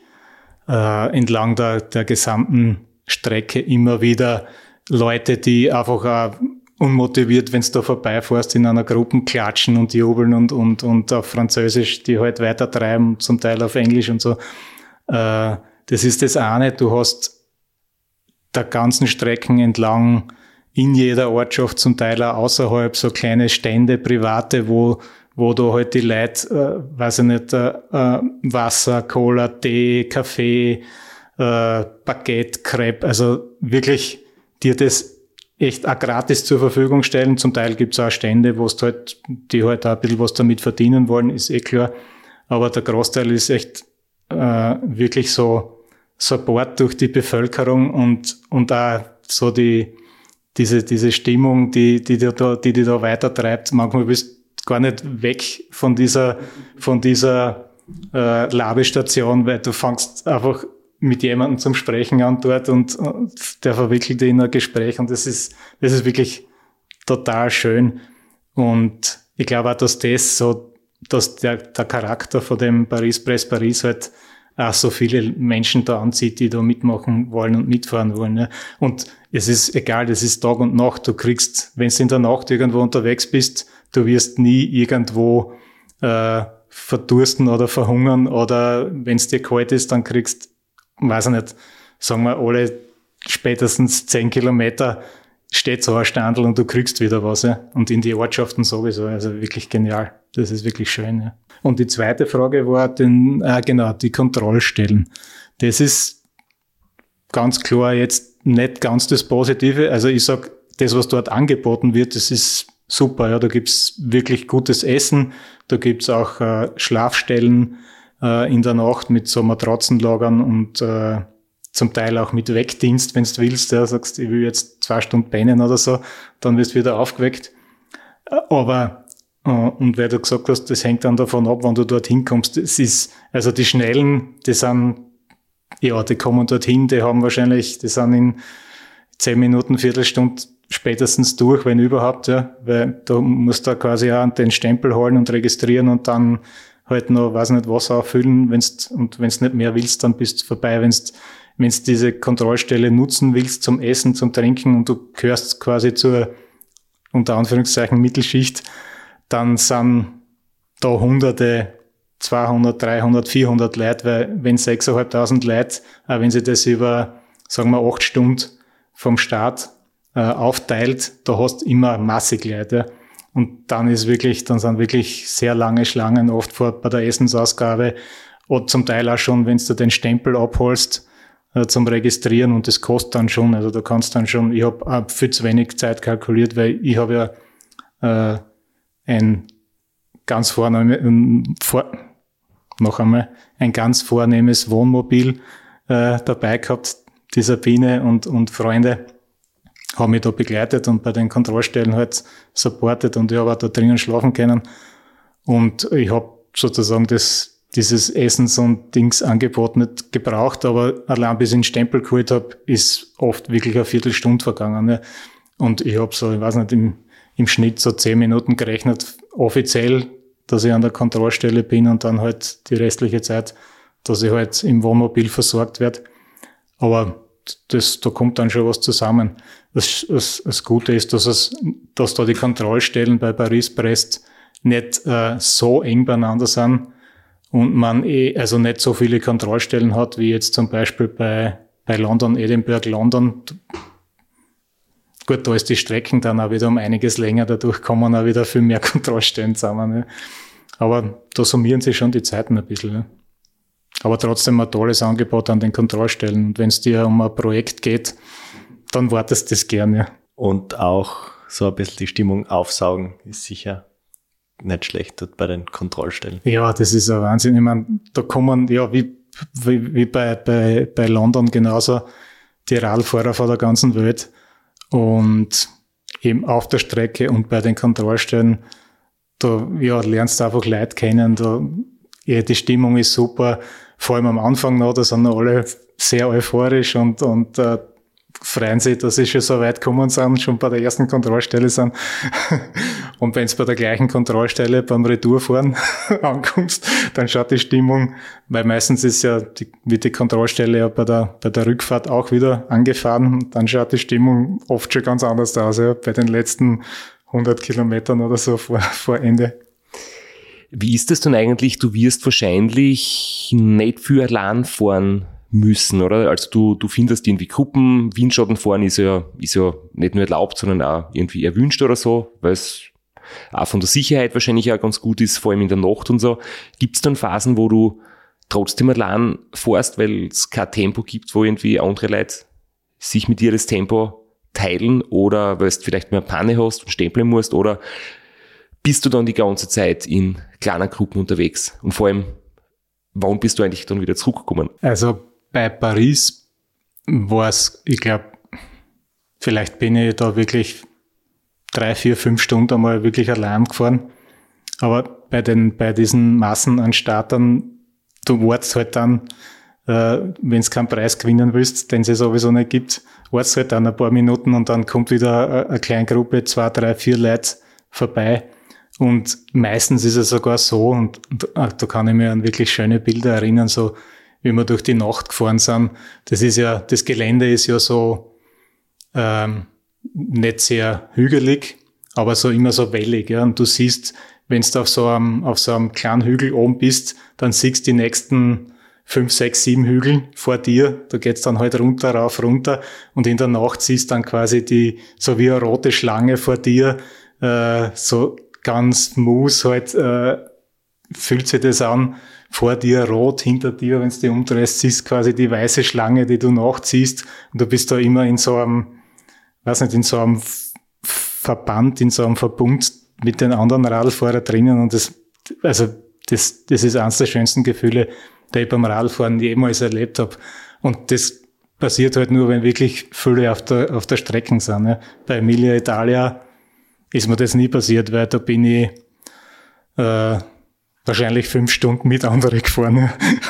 äh, entlang der, der gesamten Strecke immer wieder Leute, die einfach auch unmotiviert, wenn du da vorbeifährst, in einer Gruppe klatschen und jubeln und, und, und auf Französisch die halt weitertreiben, zum Teil auf Englisch und so. Das ist das eine, du hast der ganzen Strecken entlang in jeder Ortschaft, zum Teil auch außerhalb, so kleine Stände, private, wo, wo du halt die Leute, äh, weiß ich nicht, äh, Wasser, Cola, Tee, Kaffee, äh, Baguette, Crepe, also wirklich dir das echt auch gratis zur Verfügung stellen. Zum Teil gibt's auch Stände, wo es halt, die halt auch ein bisschen was damit verdienen wollen, ist eh klar. Aber der Großteil ist echt Äh, wirklich so Support durch die Bevölkerung und, und auch so die, diese, diese Stimmung, die, die, die da, die, die da weitertreibt. Manchmal bist du gar nicht weg von dieser, von dieser, äh, Labestation, weil du fängst einfach mit jemandem zum Sprechen an dort und, und der verwickelt dich in ein Gespräch und das ist, das ist wirklich total schön. Und ich glaube auch, dass das so, dass der, der Charakter von dem Paris-Brest-Paris halt auch so viele Menschen da anzieht, die da mitmachen wollen und mitfahren wollen. Ne? Und es ist egal, das ist Tag und Nacht. Du kriegst, wenn du in der Nacht irgendwo unterwegs bist, du wirst nie irgendwo äh, verdursten oder verhungern oder wenn es dir kalt ist, dann kriegst, weiß ich nicht, sagen wir alle spätestens zehn Kilometer steht so ein Standel und du kriegst wieder was. Ja? Und in die Ortschaften sowieso, also wirklich genial. Das ist wirklich schön. Ja. Und die zweite Frage war den, äh, genau, die Kontrollstellen. Das ist ganz klar jetzt nicht ganz das Positive. Also ich sag, das, was dort angeboten wird, das ist super. Ja, da gibt's wirklich gutes Essen. Da gibt's auch äh, Schlafstellen äh, in der Nacht mit so Matratzenlagern und äh, zum Teil auch mit Weckdienst, wenn du willst. Ja, sagst, ich will jetzt zwei Stunden pennen oder so, dann wirst du wieder aufgeweckt. Aber und weil du gesagt hast, das hängt dann davon ab, wann du dorthin kommst. Es ist, also die Schnellen, die sind, ja, die kommen dorthin, die haben wahrscheinlich, die sind in zehn Minuten, Viertelstunde spätestens durch, wenn überhaupt, ja, weil du musst da quasi auch den Stempel holen und registrieren und dann halt noch, weiß nicht, Wasser auffüllen, wenn's, und wenn's nicht mehr willst, dann bist du vorbei, wenn's, wenn's diese Kontrollstelle nutzen willst zum Essen, zum Trinken und du gehörst quasi zur, unter Anführungszeichen, Mittelschicht, dann sind da Hunderte, zweihundert, dreihundert, vierhundert Leute, weil wenn sechstausendfünfhundert Leute, auch wenn sie das über, sagen wir, acht Stunden vom Start äh, aufteilt, da hast du immer massig Leute. Und dann ist wirklich, dann sind wirklich sehr lange Schlangen, oft vor, bei der Essensausgabe oder zum Teil auch schon, wenn du den Stempel abholst äh, zum Registrieren und das kostet dann schon, also du kannst dann schon, ich habe auch viel zu wenig Zeit kalkuliert, weil ich habe ja äh, ein ganz vornehm, vor, noch einmal, ein ganz vornehmes Wohnmobil äh, dabei gehabt. Die Sabine und, und Freunde haben mich da begleitet und bei den Kontrollstellen halt supportet und ich habe auch da drinnen schlafen können. Und ich habe sozusagen das, dieses Essens- und Dingsangebot nicht gebraucht, aber allein bis ich den Stempel geholt habe, ist oft wirklich eine Viertelstunde vergangen. Ne? Und ich habe so, ich weiß nicht, im im Schnitt so zehn Minuten gerechnet, offiziell, dass ich an der Kontrollstelle bin und dann halt die restliche Zeit, dass ich halt im Wohnmobil versorgt werde. Aber das, da kommt dann schon was zusammen. Das, das, das Gute ist, dass es, dass da die Kontrollstellen bei Paris-Brest nicht äh, so eng beieinander sind und man eh, also nicht so viele Kontrollstellen hat, wie jetzt zum Beispiel bei, bei London, Edinburgh, London. gut, da ist die Strecken dann auch wieder um einiges länger, dadurch kommen auch wieder viel mehr Kontrollstellen zusammen. Ne? Aber da summieren sich schon die Zeiten ein bisschen. Ne? Aber trotzdem ein tolles Angebot an den Kontrollstellen. Und wenn es dir um ein Projekt geht, dann wartest du das gerne. Ja. Und auch so ein bisschen die Stimmung aufsaugen ist sicher nicht schlecht dort bei den Kontrollstellen. Ja, das ist ein Wahnsinn. Ich meine, da kommen, ja, wie, wie, wie bei, bei, bei London genauso, die Radfahrer von der ganzen Welt und eben auf der Strecke und bei den Kontrollstellen, da ja, lernst du einfach Leute kennen, da, ja, die Stimmung ist super, vor allem am Anfang noch, da sind noch alle sehr euphorisch und, und äh, freuen sich, dass sie schon so weit gekommen sind, schon bei der ersten Kontrollstelle sind. Und wenn es bei der gleichen Kontrollstelle beim Retourfahren ankommst, dann schaut die Stimmung, weil meistens ist ja die, wird die Kontrollstelle ja bei der, bei der Rückfahrt auch wieder angefahren und dann schaut die Stimmung oft schon ganz anders aus, ja, bei den letzten hundert Kilometern oder so vor, vor Ende. Wie ist das denn eigentlich? Du wirst wahrscheinlich nicht für allein fahren müssen, oder? Also du, du findest irgendwie Gruppen, Windschattenfahren ist ja, ist ja nicht nur erlaubt, sondern auch irgendwie erwünscht oder so, weil es auch von der Sicherheit wahrscheinlich auch ganz gut ist, vor allem in der Nacht und so. Gibt es dann Phasen, wo du trotzdem allein fährst, weil es kein Tempo gibt, wo irgendwie andere Leute sich mit dir das Tempo teilen oder weil du vielleicht mehr Panne hast und stempeln musst, oder bist du dann die ganze Zeit in kleinen Gruppen unterwegs? Und vor allem, wann bist du eigentlich dann wieder zurückgekommen? Also bei Paris war es, ich glaube, vielleicht bin ich da wirklich drei, vier, fünf Stunden einmal wirklich allein gefahren. Aber bei den, bei diesen Massen an Startern, du wartest halt dann, äh, wenn du keinen Preis gewinnen willst, den es sowieso nicht gibt, wartest halt dann ein paar Minuten und dann kommt wieder eine, eine kleine Gruppe, zwei, drei, vier Leute vorbei. Und meistens ist es sogar so, und, und da kann ich mich an wirklich schöne Bilder erinnern, so wie wir durch die Nacht gefahren sind. Das ist ja, das Gelände ist ja so ähm, nicht sehr hügelig, aber so immer so wellig. Ja. Und du siehst, wenn du auf so einem, auf so einem kleinen Hügel oben bist, dann siehst du die nächsten fünf, sechs, sieben Hügel vor dir. Da geht's dann halt runter, rauf, runter. Und in der Nacht siehst du dann quasi die, so wie eine rote Schlange vor dir, äh, so ganz smooth halt, äh, fühlt sich das an, vor dir rot, hinter dir, wenn du dich umdrehst, siehst quasi die weiße Schlange, die du nachziehst, und du bist da immer in so einem, weiß nicht, in so einem Verband, in so einem Verbund mit den anderen Radlfahrern drinnen, und das, also, das, das ist eines der schönsten Gefühle, die ich beim Radfahren jemals erlebt habe. Und das passiert halt nur, wenn wirklich viele auf der, auf der Strecke sind. Ne? Bei Emilia Italia ist mir das nie passiert, weil da bin ich, äh, wahrscheinlich fünf Stunden mit anderen gefahren.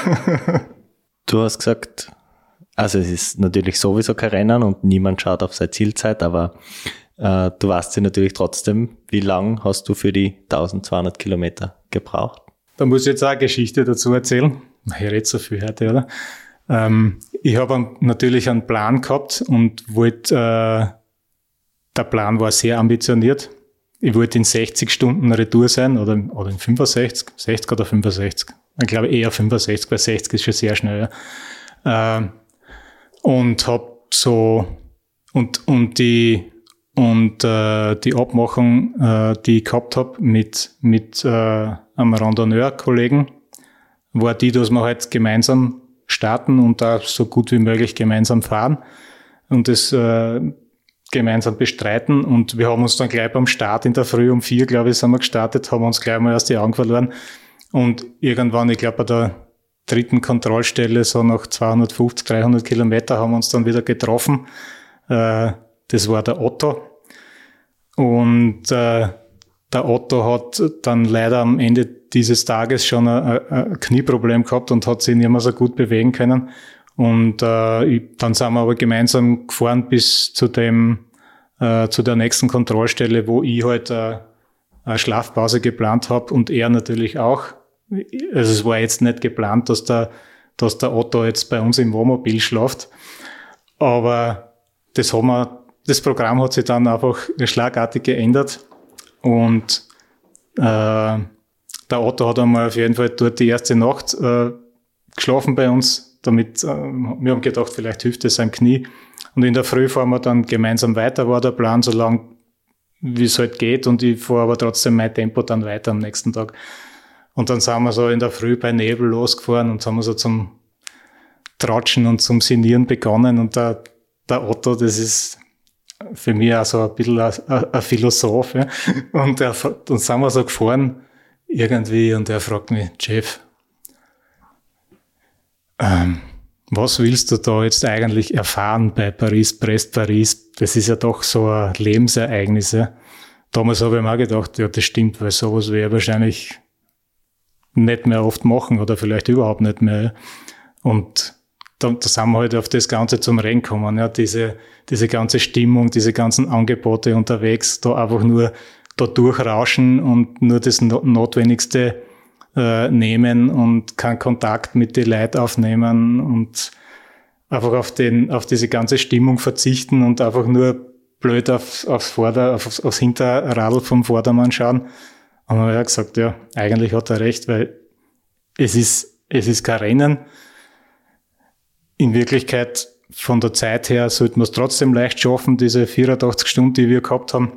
Du hast gesagt, also es ist natürlich sowieso kein Rennen und niemand schaut auf seine Zielzeit, aber äh, du weißt ja natürlich trotzdem, wie lang hast du für die eintausendzweihundert Kilometer gebraucht? Da muss ich jetzt auch eine Geschichte dazu erzählen. Ich rede so viel heute, oder? Ähm, ich habe natürlich einen Plan gehabt und wollte, äh, der Plan war sehr ambitioniert. Ich wollte in sechzig Stunden Retour sein, oder, oder in fünfundsechzig, sechzig oder fünfundsechzig. Ich glaube eher fünfundsechzig, weil sechzig ist schon sehr schnell. Ja. Äh, und hab so, und, und die, und, äh, die Abmachung, äh, die ich gehabt habe mit, mit, äh, einem Randonneur-Kollegen, war die, dass wir halt gemeinsam starten und da so gut wie möglich gemeinsam fahren und das, äh, gemeinsam bestreiten, und wir haben uns dann gleich beim Start in der Früh um vier, glaube ich, sind wir gestartet, haben uns gleich mal aus die Augen verloren, und irgendwann, ich glaube bei der dritten Kontrollstelle, so nach zweihundertfünfzig, dreihundert Kilometer, haben wir uns dann wieder getroffen. Äh, das war der Otto, und äh, der Otto hat dann leider am Ende dieses Tages schon ein, ein Knieproblem gehabt und hat sich nicht mehr so gut bewegen können. Und äh, ich, dann sind wir aber gemeinsam gefahren bis zu dem äh, zu der nächsten Kontrollstelle, wo ich halt äh, eine Schlafpause geplant habe und er natürlich auch. Also es war jetzt nicht geplant, dass der dass der Otto jetzt bei uns im Wohnmobil schläft, aber das haben wir, das Programm hat sich dann einfach schlagartig geändert, und äh, der Otto hat einmal auf jeden Fall dort die erste Nacht äh, geschlafen bei uns. damit, äh, wir haben gedacht, vielleicht hilft es seinem Knie. Und in der Früh fahren wir dann gemeinsam weiter, war der Plan, so lang wie es halt geht, und ich fahre aber trotzdem mein Tempo dann weiter am nächsten Tag. Und dann sind wir so in der Früh bei Nebel losgefahren und haben wir so zum Tratschen und zum Sinnieren begonnen. Und der, der Otto, das ist für mich auch so ein bisschen ein, ein Philosoph. Ja. Und er, dann sind wir so gefahren irgendwie, und er fragt mich, Jeff, ähm, was willst du da jetzt eigentlich erfahren bei Paris-Brest-Paris? Das ist ja doch so ein Lebensereignis. Ja. Damals habe ich mir auch gedacht, ja, das stimmt, weil sowas werde ich wahrscheinlich nicht mehr oft machen oder vielleicht überhaupt nicht mehr. Ja. Und da, da sind wir halt auf das Ganze zum Rennen gekommen. Ja. Diese, diese ganze Stimmung, diese ganzen Angebote unterwegs, da einfach nur da durchrauschen und nur das Notwendigste äh, nehmen und keinen Kontakt mit den Leuten aufnehmen und einfach auf den, auf diese ganze Stimmung verzichten und einfach nur blöd auf, aufs Vorder-, aufs, aufs Hinterradl vom Vordermann schauen. Und dann habe ich gesagt, ja, eigentlich hat er recht, weil es ist, es ist kein Rennen. In Wirklichkeit, von der Zeit her, sollten wir es trotzdem leicht schaffen, diese vierundachtzig Stunden, die wir gehabt haben.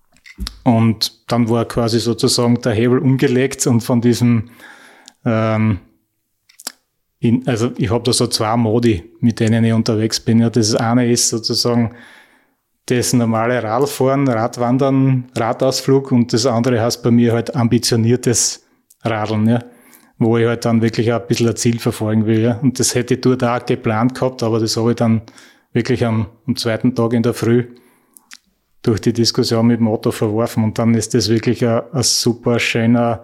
Und dann war quasi sozusagen der Hebel umgelegt, und von diesem, ähm, in, also ich habe da so zwei Modi, mit denen ich unterwegs bin. Ja, das eine ist sozusagen das normale Radfahren, Radwandern, Radausflug, und das andere heißt bei mir halt ambitioniertes Radeln, ja, wo ich halt dann wirklich auch ein bisschen ein Ziel verfolgen will. Ja. Und das hätte ich dort auch geplant gehabt, aber das habe ich dann wirklich am, am zweiten Tag in der Früh durch die Diskussion mit dem Otto verworfen, und dann ist das wirklich ein, ein super schöner,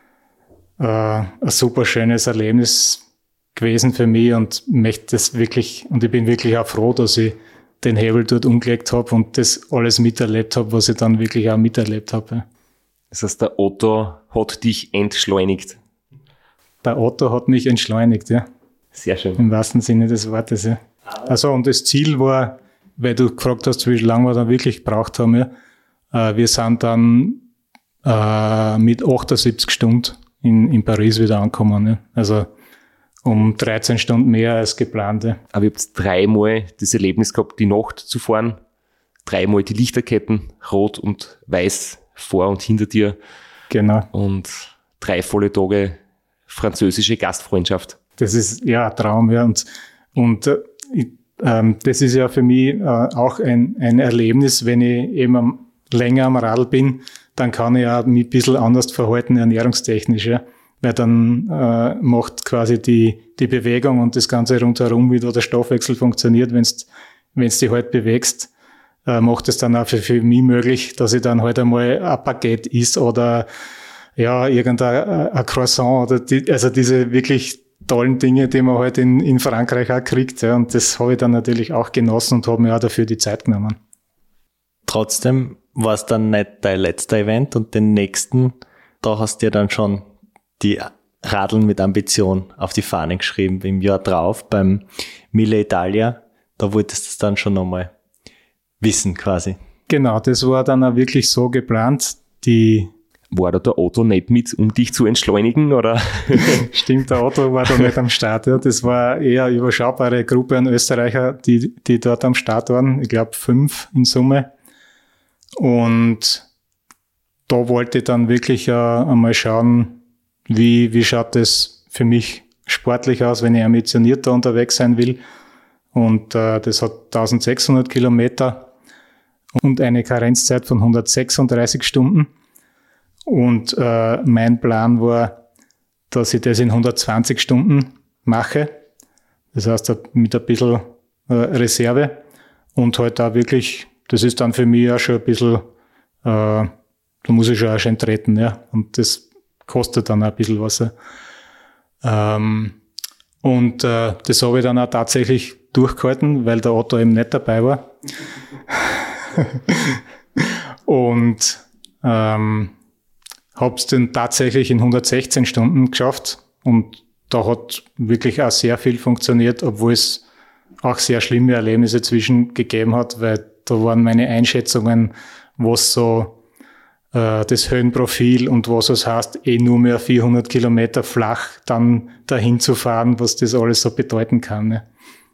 äh, ein super schönes Erlebnis gewesen für mich, und möchte das wirklich, und ich bin wirklich auch froh, dass ich den Hebel dort umgelegt habe und das alles miterlebt habe, was ich dann wirklich auch miterlebt habe. Das heißt, der Otto hat dich entschleunigt. Der Otto hat mich entschleunigt, ja. Sehr schön. Im wahrsten Sinne des Wortes, ja. Also, und das Ziel war, weil du gefragt hast, wie lange wir dann wirklich gebraucht haben, ja. Äh, wir sind dann äh, mit achtundsiebzig Stunden in, in Paris wieder angekommen. Ja. Also um dreizehn Stunden mehr als geplant. Ja. Aber ihr habt dreimal das Erlebnis gehabt, die Nacht zu fahren, dreimal die Lichterketten, rot und weiß vor und hinter dir. Genau. Und drei volle Tage französische Gastfreundschaft. Das ist ja ein Traum, ja. Und, und äh, ich, ähm, das ist ja für mich äh, auch ein, ein Erlebnis, wenn ich eben am, länger am Radl bin, dann kann ich ja mich ein bisschen anders verhalten, ernährungstechnisch, ja. Weil dann äh, macht quasi die, die Bewegung und das Ganze rundherum, wie da der Stoffwechsel funktioniert, wenn du dich halt bewegst, äh, macht es dann auch für, für mich möglich, dass ich dann halt einmal ein Baguette isst oder ja, irgendein ein Croissant oder die, also diese wirklich tollen Dinge, die man halt in, in Frankreich auch kriegt. Ja, und das habe ich dann natürlich auch genossen und habe mir auch dafür die Zeit genommen. Trotzdem war es dann nicht dein letzter Event, und den nächsten, da hast du ja dann schon die Radeln mit Ambition auf die Fahne geschrieben. Im Jahr drauf beim Mille Italia, da wolltest du es dann schon nochmal wissen quasi. Genau, das war dann auch wirklich so geplant. Die War da der Otto nicht mit, um dich zu entschleunigen, oder? Stimmt, der Otto war da nicht am Start. Ja. Das war eher eine überschaubare Gruppe an Österreicher, die, die dort am Start waren. Ich glaube fünf in Summe. Und da wollte ich dann wirklich äh, einmal schauen, wie, wie schaut das für mich sportlich aus, wenn ich ambitionierter unterwegs sein will. Und äh, das hat eintausendsechshundert Kilometer und eine Karenzzeit von hundertsechsunddreißig Stunden. Und äh, mein Plan war, dass ich das in hundertzwanzig Stunden mache. Das heißt, mit ein bisschen äh, Reserve. Und halt da wirklich, das ist dann für mich auch schon ein bisschen, äh, da muss ich schon auch schön treten, ja. Und das kostet dann auch ein bisschen was. Ähm, und äh, das habe ich dann auch tatsächlich durchgehalten, weil der Otto eben nicht dabei war. Und ähm, habe es dann tatsächlich in hundertsechzehn Stunden geschafft. Und da hat wirklich auch sehr viel funktioniert, obwohl es auch sehr schlimme Erlebnisse zwischen gegeben hat, weil da waren meine Einschätzungen, was so äh, das Höhenprofil und was es heißt, eh nur mehr vierhundert Kilometer flach dann dahin zu fahren, was das alles so bedeuten kann. Ne?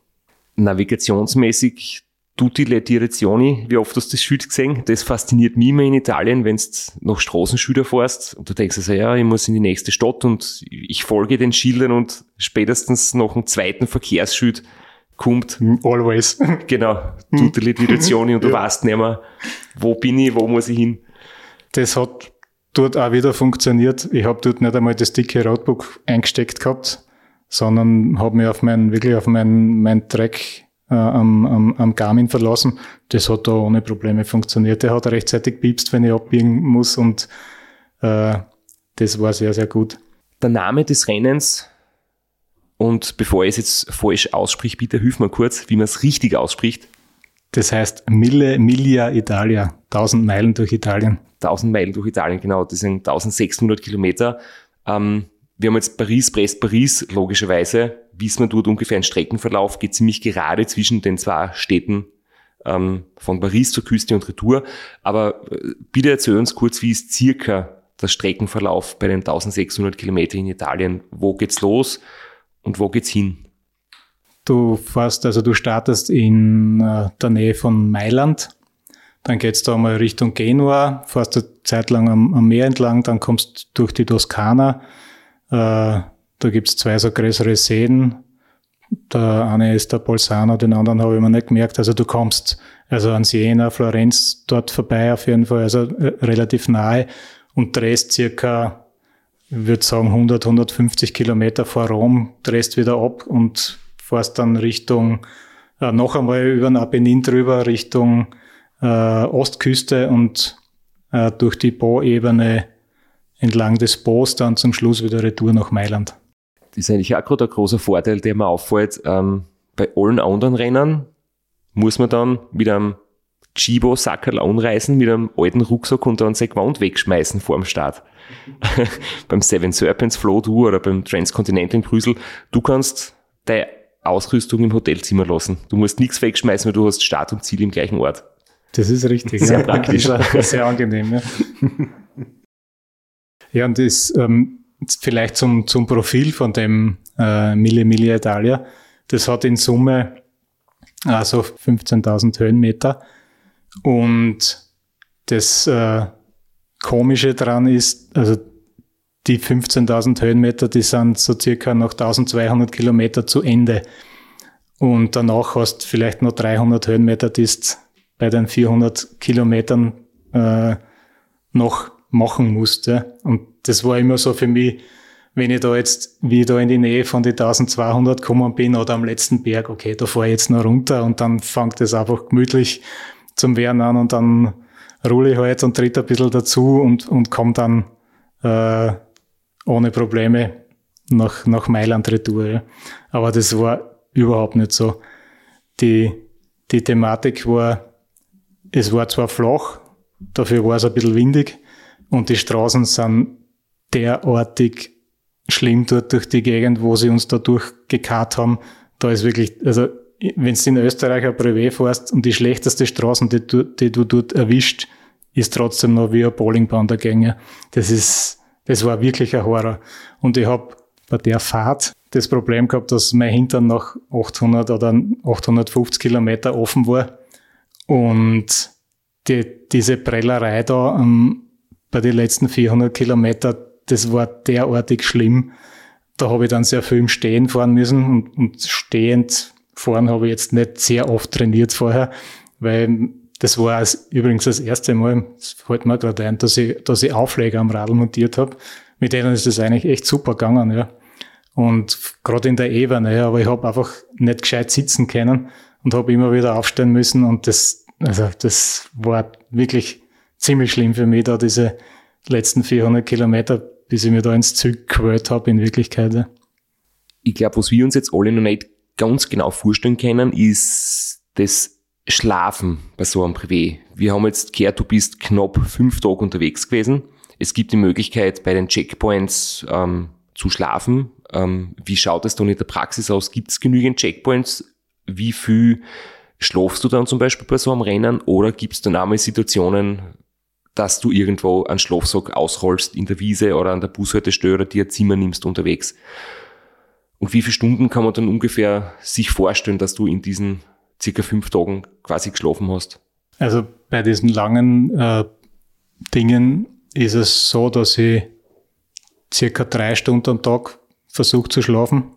Navigationsmäßig tutti le direzioni, wie oft hast du das Schild gesehen? Das fasziniert mich immer in Italien, wenn du nach Straßenschilder fährst und du denkst also, ja, ich muss in die nächste Stadt und ich folge den Schildern und spätestens nach dem zweiten Verkehrsschild kommt. Always. Genau, tutti le direzioni und du ja. weißt nicht mehr, wo bin ich, wo muss ich hin. Das hat dort auch wieder funktioniert. Ich habe dort nicht einmal das dicke Roadbook eingesteckt gehabt, sondern habe mich auf mein, wirklich auf mein, mein Track äh, am, am, am Garmin verlassen. Das hat da ohne Probleme funktioniert. Der hat rechtzeitig piepst, wenn ich abbiegen muss und äh, das war sehr, sehr gut. Der Name des Rennens, und bevor ich es jetzt falsch ausspreche, bitte hilf mir kurz, wie man es richtig ausspricht. Das heißt Mille Miglia Italia, tausend Meilen durch Italien. tausend Meilen durch Italien, genau, das sind eintausendsechshundert Kilometer. Ähm, wir haben jetzt Paris, Brest, Paris, logischerweise, wissen wir dort ungefähr einen Streckenverlauf, geht ziemlich gerade zwischen den zwei Städten, ähm, von Paris zur Küste und Retour. Aber äh, bitte erzähl uns kurz, wie ist circa der Streckenverlauf bei den eintausendsechshundert Kilometern in Italien? Wo geht's los und wo geht's hin? Du fährst, also du startest in äh, der Nähe von Mailand, dann geht's da mal Richtung Genua, fährst eine Zeit lang am, am Meer entlang, dann kommst durch die Toskana, äh, da gibt's zwei so größere Seen, der eine ist der Bolzano, den anderen habe ich mir nicht gemerkt, also du kommst also an Siena, Florenz dort vorbei auf jeden Fall, also äh, relativ nahe und drehst circa, ich würde sagen hundert, hundertfünfzig Kilometer vor Rom, drehst wieder ab und fährst dann Richtung, äh, noch einmal über den Apennin drüber, Richtung äh, Ostküste und äh, durch die Po-Ebene entlang des Po's dann zum Schluss wieder retour nach Mailand. Das ist eigentlich auch gerade ein großer Vorteil, der mir auffällt. Ähm, bei allen anderen Rennen muss man dann mit einem Chibo-Sackerl anreisen, mit einem alten Rucksack und dann sein Gewand wegschmeißen vor dem Start. Beim Seven Serpents Flow Tour oder beim Transcontinental in Brüssel, du kannst deine Ausrüstung im Hotelzimmer lassen. Du musst nichts wegschmeißen, weil du hast Start und Ziel im gleichen Ort. Das ist richtig. Sehr ja. praktisch. Das ist sehr angenehm. Ja, ja und das ähm, vielleicht zum, zum Profil von dem äh, Mille Miglia Italia. Das hat in Summe also fünfzehntausend Höhenmeter. Und das äh, Komische dran ist, also die fünfzehntausend Höhenmeter, die sind so circa nach eintausendzweihundert Kilometer zu Ende. Und danach hast du vielleicht noch dreihundert Höhenmeter, die du bei den vierhundert Kilometern äh, noch machen musst. Ja. Und das war immer so für mich, wenn ich da jetzt, wie ich da in die Nähe von die eintausendzweihundert gekommen bin oder am letzten Berg, okay, da fahre ich jetzt noch runter und dann fängt es einfach gemütlich zum Werden an und dann rulle ich halt und tritt ein bisschen dazu und, und komme dann äh, ohne Probleme nach, nach Mailand retour. Ja. Aber das war überhaupt nicht so. Die, die Thematik war, es war zwar flach, dafür war es ein bisschen windig und die Straßen sind derartig schlimm dort durch die Gegend, wo sie uns da durchgekarrt haben. Da ist wirklich, also wenn du in Österreich ein Privé fährst und die schlechteste Straßen, die du, die du dort erwischt, ist trotzdem noch wie ein Bowlingbahn der Gänge. Das ist, das war wirklich ein Horror. Und ich habe bei der Fahrt das Problem gehabt, dass mein Hintern nach achthundert oder achthundertfünfzig Kilometer offen war. Und die, diese Prellerei da um, bei den letzten vierhundert Kilometern, das war derartig schlimm. Da habe ich dann sehr viel im Stehen fahren müssen und, und stehend fahren habe ich jetzt nicht sehr oft trainiert vorher, weil das war als, übrigens das erste Mal, das fällt mir gerade ein, dass ich, dass ich Aufleger am Radl montiert habe. Mit denen ist das eigentlich echt super gegangen, ja. Und gerade in der Ebene, ja, aber ich habe einfach nicht gescheit sitzen können und habe immer wieder aufstehen müssen und das, also das war wirklich ziemlich schlimm für mich, da diese letzten vierhundert Kilometer, bis ich mir da ins Zug gewählt habe in Wirklichkeit. Ja. Ich glaube, was wir uns jetzt alle noch nicht ganz genau vorstellen können, ist das Schlafen bei so einem Privé. Wir haben jetzt gehört, du bist knapp fünf Tage unterwegs gewesen. Es gibt die Möglichkeit, bei den Checkpoints ähm, zu schlafen. Ähm, wie schaut es dann in der Praxis aus? Gibt es genügend Checkpoints? Wie viel schlafst du dann zum Beispiel bei so einem Rennen? Oder gibt es dann auch mal Situationen, dass du irgendwo einen Schlafsack ausrollst in der Wiese oder an der Bushaltestelle oder dir ein Zimmer nimmst unterwegs. Und wie viele Stunden kann man dann ungefähr sich vorstellen, dass du in diesen circa fünf Tagen quasi geschlafen hast? Also bei diesen langen äh, Dingen ist es so, dass ich circa drei Stunden am Tag versuche zu schlafen.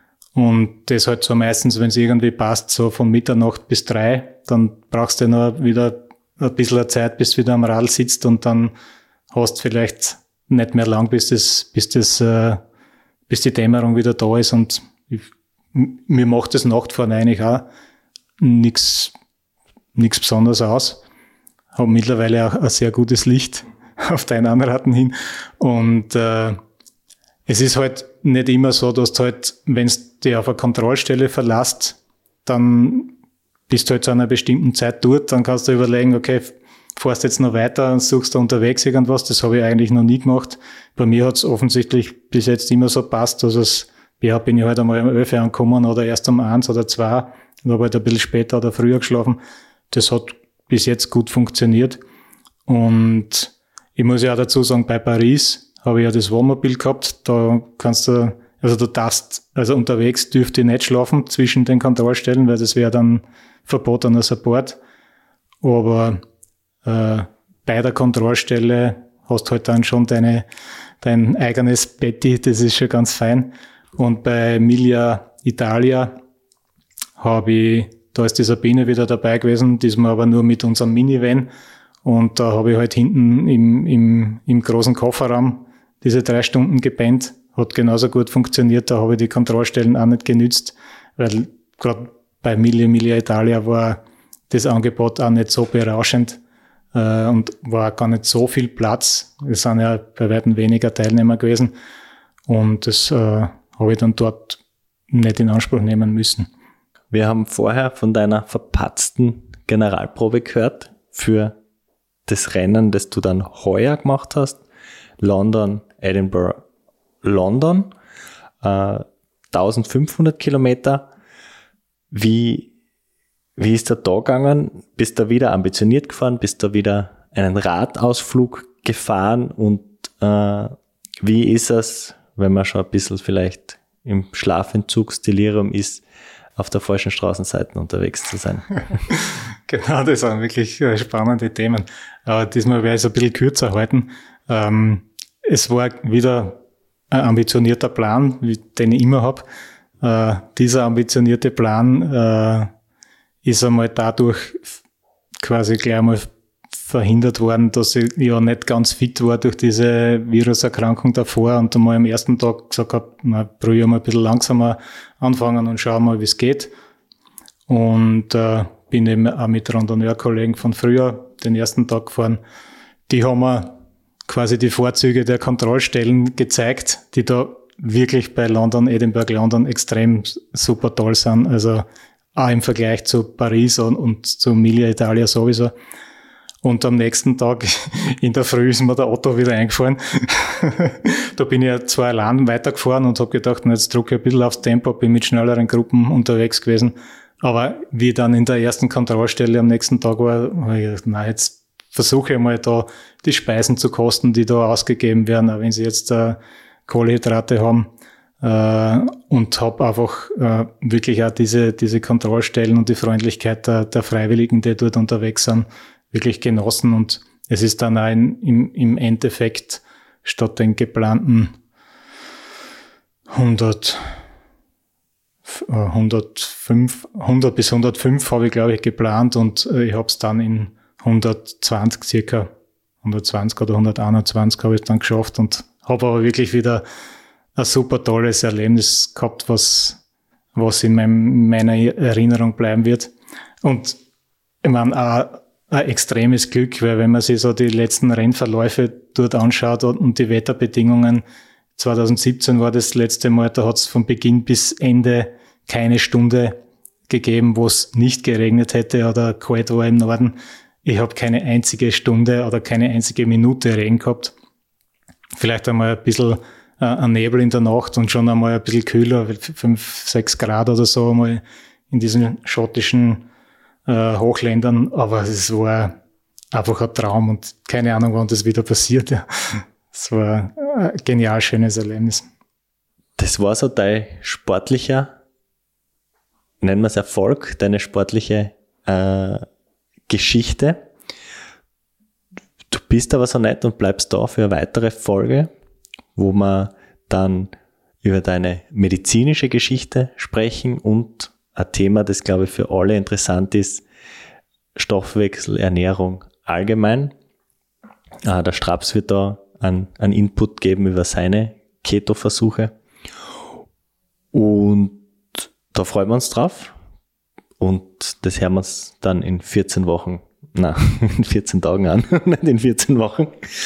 Und das halt so meistens, wenn es irgendwie passt, so von Mitternacht bis drei, dann brauchst du noch wieder ein bisschen Zeit, bis du wieder am Radl sitzt und dann hast vielleicht nicht mehr lang, bis das, bis das, äh, bis die Dämmerung wieder da ist. Und ich, mir macht das Nachtfahren eigentlich auch nichts, nichts Besonderes aus. Habe mittlerweile auch ein sehr gutes Licht auf deinen Anraten hin. Und äh, es ist halt nicht immer so, dass du halt, wenn du dich auf eine Kontrollstelle verlässt, dann bist du halt zu einer bestimmten Zeit dort, dann kannst du überlegen, okay, fährst jetzt noch weiter und suchst da unterwegs irgendwas. Das habe ich eigentlich noch nie gemacht. Bei mir hat es offensichtlich bis jetzt immer so passt, dass es, ja, bin ich halt einmal um elf angekommen oder erst um eins oder zwei und habe halt ein bisschen später oder früher geschlafen. Das hat bis jetzt gut funktioniert. Und ich muss ja auch dazu sagen, bei Paris habe ich ja das Wohnmobil gehabt. Da kannst du, also du darfst, also unterwegs dürfte ich nicht schlafen zwischen den Kontrollstellen, weil das wäre dann verbotener Support. Aber äh, bei der Kontrollstelle hast du halt dann schon deine, dein eigenes Betti, das ist schon ganz fein. Und bei Emilia Italia habe ich, da ist die Sabine wieder dabei gewesen, diesmal aber nur mit unserem Minivan. Und da habe ich halt hinten im, im, im großen Kofferraum diese drei Stunden gepennt. Hat genauso gut funktioniert, da habe ich die Kontrollstellen auch nicht genützt, weil gerade bei Emilia, Emilia Italia war das Angebot auch nicht so berauschend äh, und war gar nicht so viel Platz. Es sind ja bei weitem weniger Teilnehmer gewesen und das äh, habe ich dann dort nicht in Anspruch nehmen müssen. Wir haben vorher von deiner verpatzten Generalprobe gehört für das Rennen, das du dann heuer gemacht hast. London, Edinburgh, London. Äh, eintausendfünfhundert Kilometer. Wie, wie ist der da gegangen? Bist du wieder ambitioniert gefahren? Bist du wieder einen Radausflug gefahren? Und äh, wie ist es, wenn man schon ein bisschen vielleicht im Schlafentzugsdelirium ist, auf der falschen Straßenseite unterwegs zu sein? Genau, das sind wirklich spannende Themen. Aber diesmal werde ich es ein bisschen kürzer halten. Ähm, es war wieder ein ambitionierter Plan, wie, den ich immer habe. Äh, dieser ambitionierte Plan äh, ist einmal dadurch quasi gleich einmal verhindert worden, dass ich ja nicht ganz fit war durch diese Viruserkrankung davor und einmal am ersten Tag gesagt habe, na, probiere mal ein bisschen langsamer anfangen und schau mal, wie es geht. Und äh, bin eben auch mit Randonneur-Kollegen von früher den ersten Tag gefahren. Die haben mir quasi die Vorzüge der Kontrollstellen gezeigt, die da wirklich bei London, Edinburgh, London extrem super toll sind. Also auch im Vergleich zu Paris und, und zu Emilia Italia sowieso. Und am nächsten Tag in der Früh ist mir der Otto wieder eingefahren. Da bin ich ja zwar allein weitergefahren und habe gedacht, na, jetzt drücke ich ein bisschen aufs Tempo, bin mit schnelleren Gruppen unterwegs gewesen. Aber wie ich dann in der ersten Kontrollstelle am nächsten Tag war, habe ich gedacht, na, jetzt versuche ich mal da die Speisen zu kosten, die da ausgegeben werden, auch wenn sie jetzt äh, Kohlenhydrate haben. Äh, und habe einfach äh, wirklich auch diese, diese Kontrollstellen und die Freundlichkeit der, der Freiwilligen, die dort unterwegs sind, wirklich genossen. Und es ist dann auch in, im, im Endeffekt statt den geplanten hundert, hundertfünf, hundert bis hundertfünf habe ich, glaube ich, geplant und äh, ich habe es dann in hundertzwanzig circa, hundertzwanzig oder hunderteinundzwanzig habe ich es dann geschafft und habe aber wirklich wieder ein super tolles Erlebnis gehabt, was, was in meinem, meiner Erinnerung bleiben wird. Und ich meine, auch ein extremes Glück, weil wenn man sich so die letzten Rennverläufe dort anschaut und die Wetterbedingungen, zwanzig siebzehn war das letzte Mal, da hat es von Beginn bis Ende keine Stunde gegeben, wo es nicht geregnet hätte oder kalt war im Norden. Ich habe keine einzige Stunde oder keine einzige Minute Regen gehabt. Vielleicht einmal ein bisschen äh, ein Nebel in der Nacht und schon einmal ein bisschen kühler, fünf, sechs Grad oder so einmal in diesen schottischen äh, Hochländern. Aber es war einfach ein Traum und keine Ahnung, wann das wieder passiert. Ja. Das war ein genial schönes Erlebnis. Das war so dein sportlicher, nennen wir es Erfolg, deine sportliche äh, Geschichte. Du bist aber so nett und bleibst da für eine weitere Folge, wo wir dann über deine medizinische Geschichte sprechen und ein Thema, das, glaube ich, für alle interessant ist, Stoffwechsel, Ernährung allgemein. Ah, der Straps wird da einen, einen Input geben über seine Keto-Versuche. Und da freuen wir uns drauf. Und das hören wir uns dann in vierzehn Wochen, nein, in vierzehn Tagen an, nicht in vierzehn Wochen.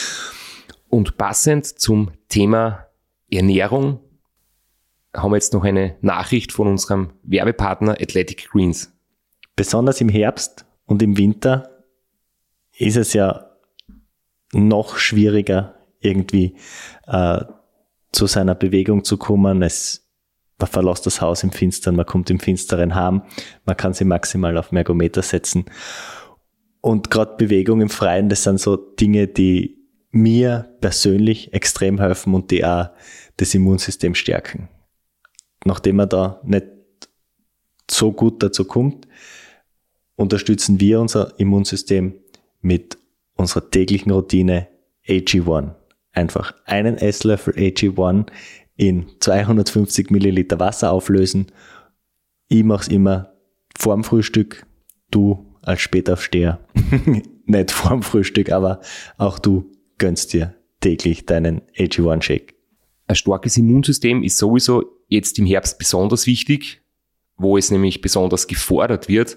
Und passend zum Thema Ernährung haben wir jetzt noch eine Nachricht von unserem Werbepartner Athletic Greens. Besonders im Herbst und im Winter ist es ja noch schwieriger, irgendwie äh, zu seiner Bewegung zu kommen. Es, man verlässt das Haus im Finstern, man kommt im Finsteren heim, man kann sich maximal auf Ergometer setzen. Und gerade Bewegung im Freien, das sind so Dinge, die mir persönlich extrem helfen und die auch das Immunsystem stärken. Nachdem man da nicht so gut dazu kommt, unterstützen wir unser Immunsystem mit unserer täglichen Routine A G eins. Einfach einen Esslöffel A G eins in zweihundertfünfzig Milliliter Wasser auflösen. Ich mache es immer vorm Frühstück, du als Spätaufsteher nicht vorm Frühstück, aber auch du gönnst dir täglich deinen A G eins Shake. Ein starkes Immunsystem ist sowieso jetzt im Herbst besonders wichtig, wo es nämlich besonders gefordert wird.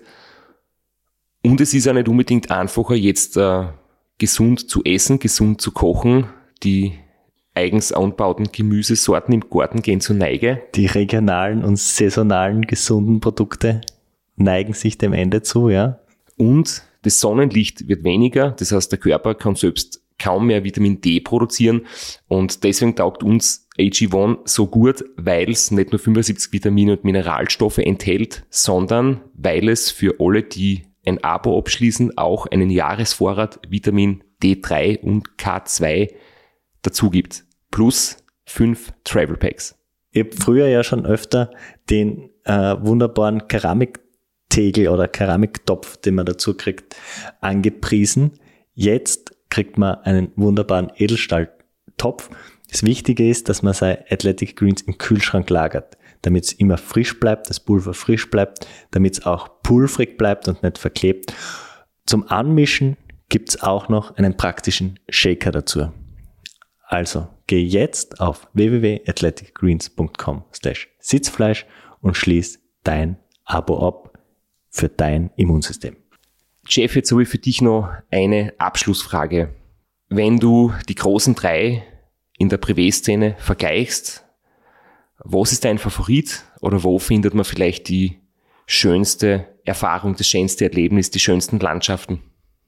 Und es ist auch nicht unbedingt einfacher, jetzt äh, gesund zu essen, gesund zu kochen. Die eigens anbauten Gemüsesorten im Garten gehen zur Neige. Die regionalen und saisonalen gesunden Produkte neigen sich dem Ende zu, ja. Und das Sonnenlicht wird weniger, das heißt, der Körper kann selbst kaum mehr Vitamin D produzieren und deswegen taugt uns A G eins so gut, weil es nicht nur fünfundsiebzig Vitamine und Mineralstoffe enthält, sondern weil es für alle, die ein Abo abschließen, auch einen Jahresvorrat Vitamin D drei und K zwei dazu gibt. Plus fünf Travel Packs. Ich habe früher ja schon öfter den äh, wunderbaren Keramiktegel oder Keramiktopf, den man dazu kriegt, angepriesen. Jetzt kriegt man einen wunderbaren Edelstahltopf. Das Wichtige ist, dass man sein Athletic Greens im Kühlschrank lagert, damit es immer frisch bleibt, das Pulver frisch bleibt, damit es auch pulverig bleibt und nicht verklebt. Zum Anmischen gibt es auch noch einen praktischen Shaker dazu. Also geh jetzt auf w w w punkt athletic greens punkt com slash Sitzfleisch und schließ dein Abo ab für dein Immunsystem. Jeff, jetzt habe ich für dich noch eine Abschlussfrage. Wenn du die großen drei in der Privé-Szene vergleichst, was ist dein Favorit oder wo findet man vielleicht die schönste Erfahrung, das schönste Erlebnis, die schönsten Landschaften?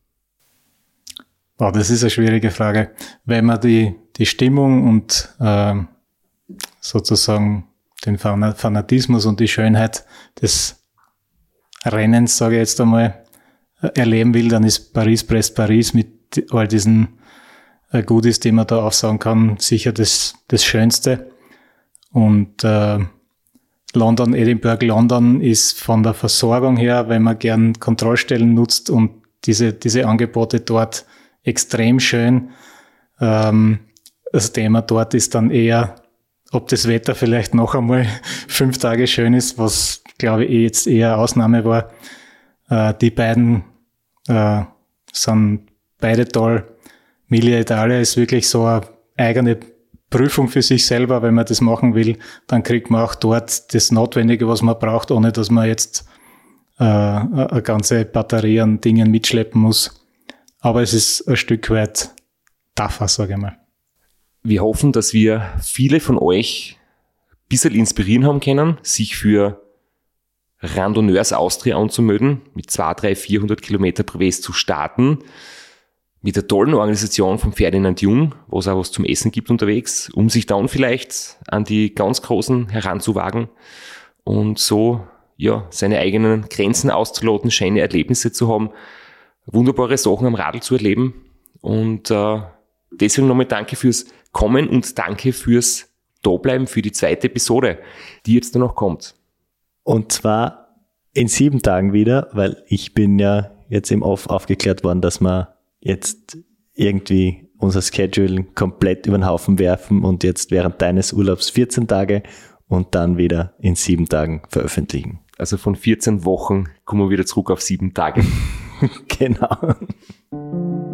Wow, das ist eine schwierige Frage. Wenn man die, die Stimmung und äh, sozusagen den Fanatismus und die Schönheit des Rennens, sage ich jetzt einmal, erleben will, dann ist Paris-Brest-Paris mit all diesen äh, Goodies, die man da aufsagen kann, sicher das, das Schönste. Und äh, London, Edinburgh, London ist von der Versorgung her, wenn man gern Kontrollstellen nutzt und diese, diese Angebote dort extrem schön. Ähm, das Thema dort ist dann eher, ob das Wetter vielleicht noch einmal fünf Tage schön ist, was, glaube ich, jetzt eher Ausnahme war. Äh, die beiden äh, sind beide toll. Miglia Italia ist wirklich so eine eigene Prüfung für sich selber. Wenn man das machen will, dann kriegt man auch dort das Notwendige, was man braucht, ohne dass man jetzt äh, eine ganze Batterie an Dingen mitschleppen muss. Aber es ist ein Stück weit tougher, sage ich mal. Wir hoffen, dass wir viele von euch ein bisschen inspirieren haben können, sich für Randonneurs Austria anzumelden, mit zweihundert, dreihundert, vierhundert Kilometer Privés zu starten, mit der tollen Organisation von Ferdinand Jung, wo es auch was zum Essen gibt unterwegs, um sich dann vielleicht an die ganz Großen heranzuwagen und so ja seine eigenen Grenzen auszuloten, schöne Erlebnisse zu haben. wunderbare Sachen am Radl zu erleben. Und äh, deswegen nochmal danke fürs Kommen und danke fürs Dableiben für die zweite Episode, die jetzt noch kommt. Und zwar in sieben Tagen wieder, weil ich bin ja jetzt im Off aufgeklärt worden, dass wir jetzt irgendwie unser Schedule komplett über den Haufen werfen und jetzt während deines Urlaubs vierzehn Tage und dann wieder in sieben Tagen veröffentlichen. Also von vierzehn Wochen kommen wir wieder zurück auf sieben Tage. Genau.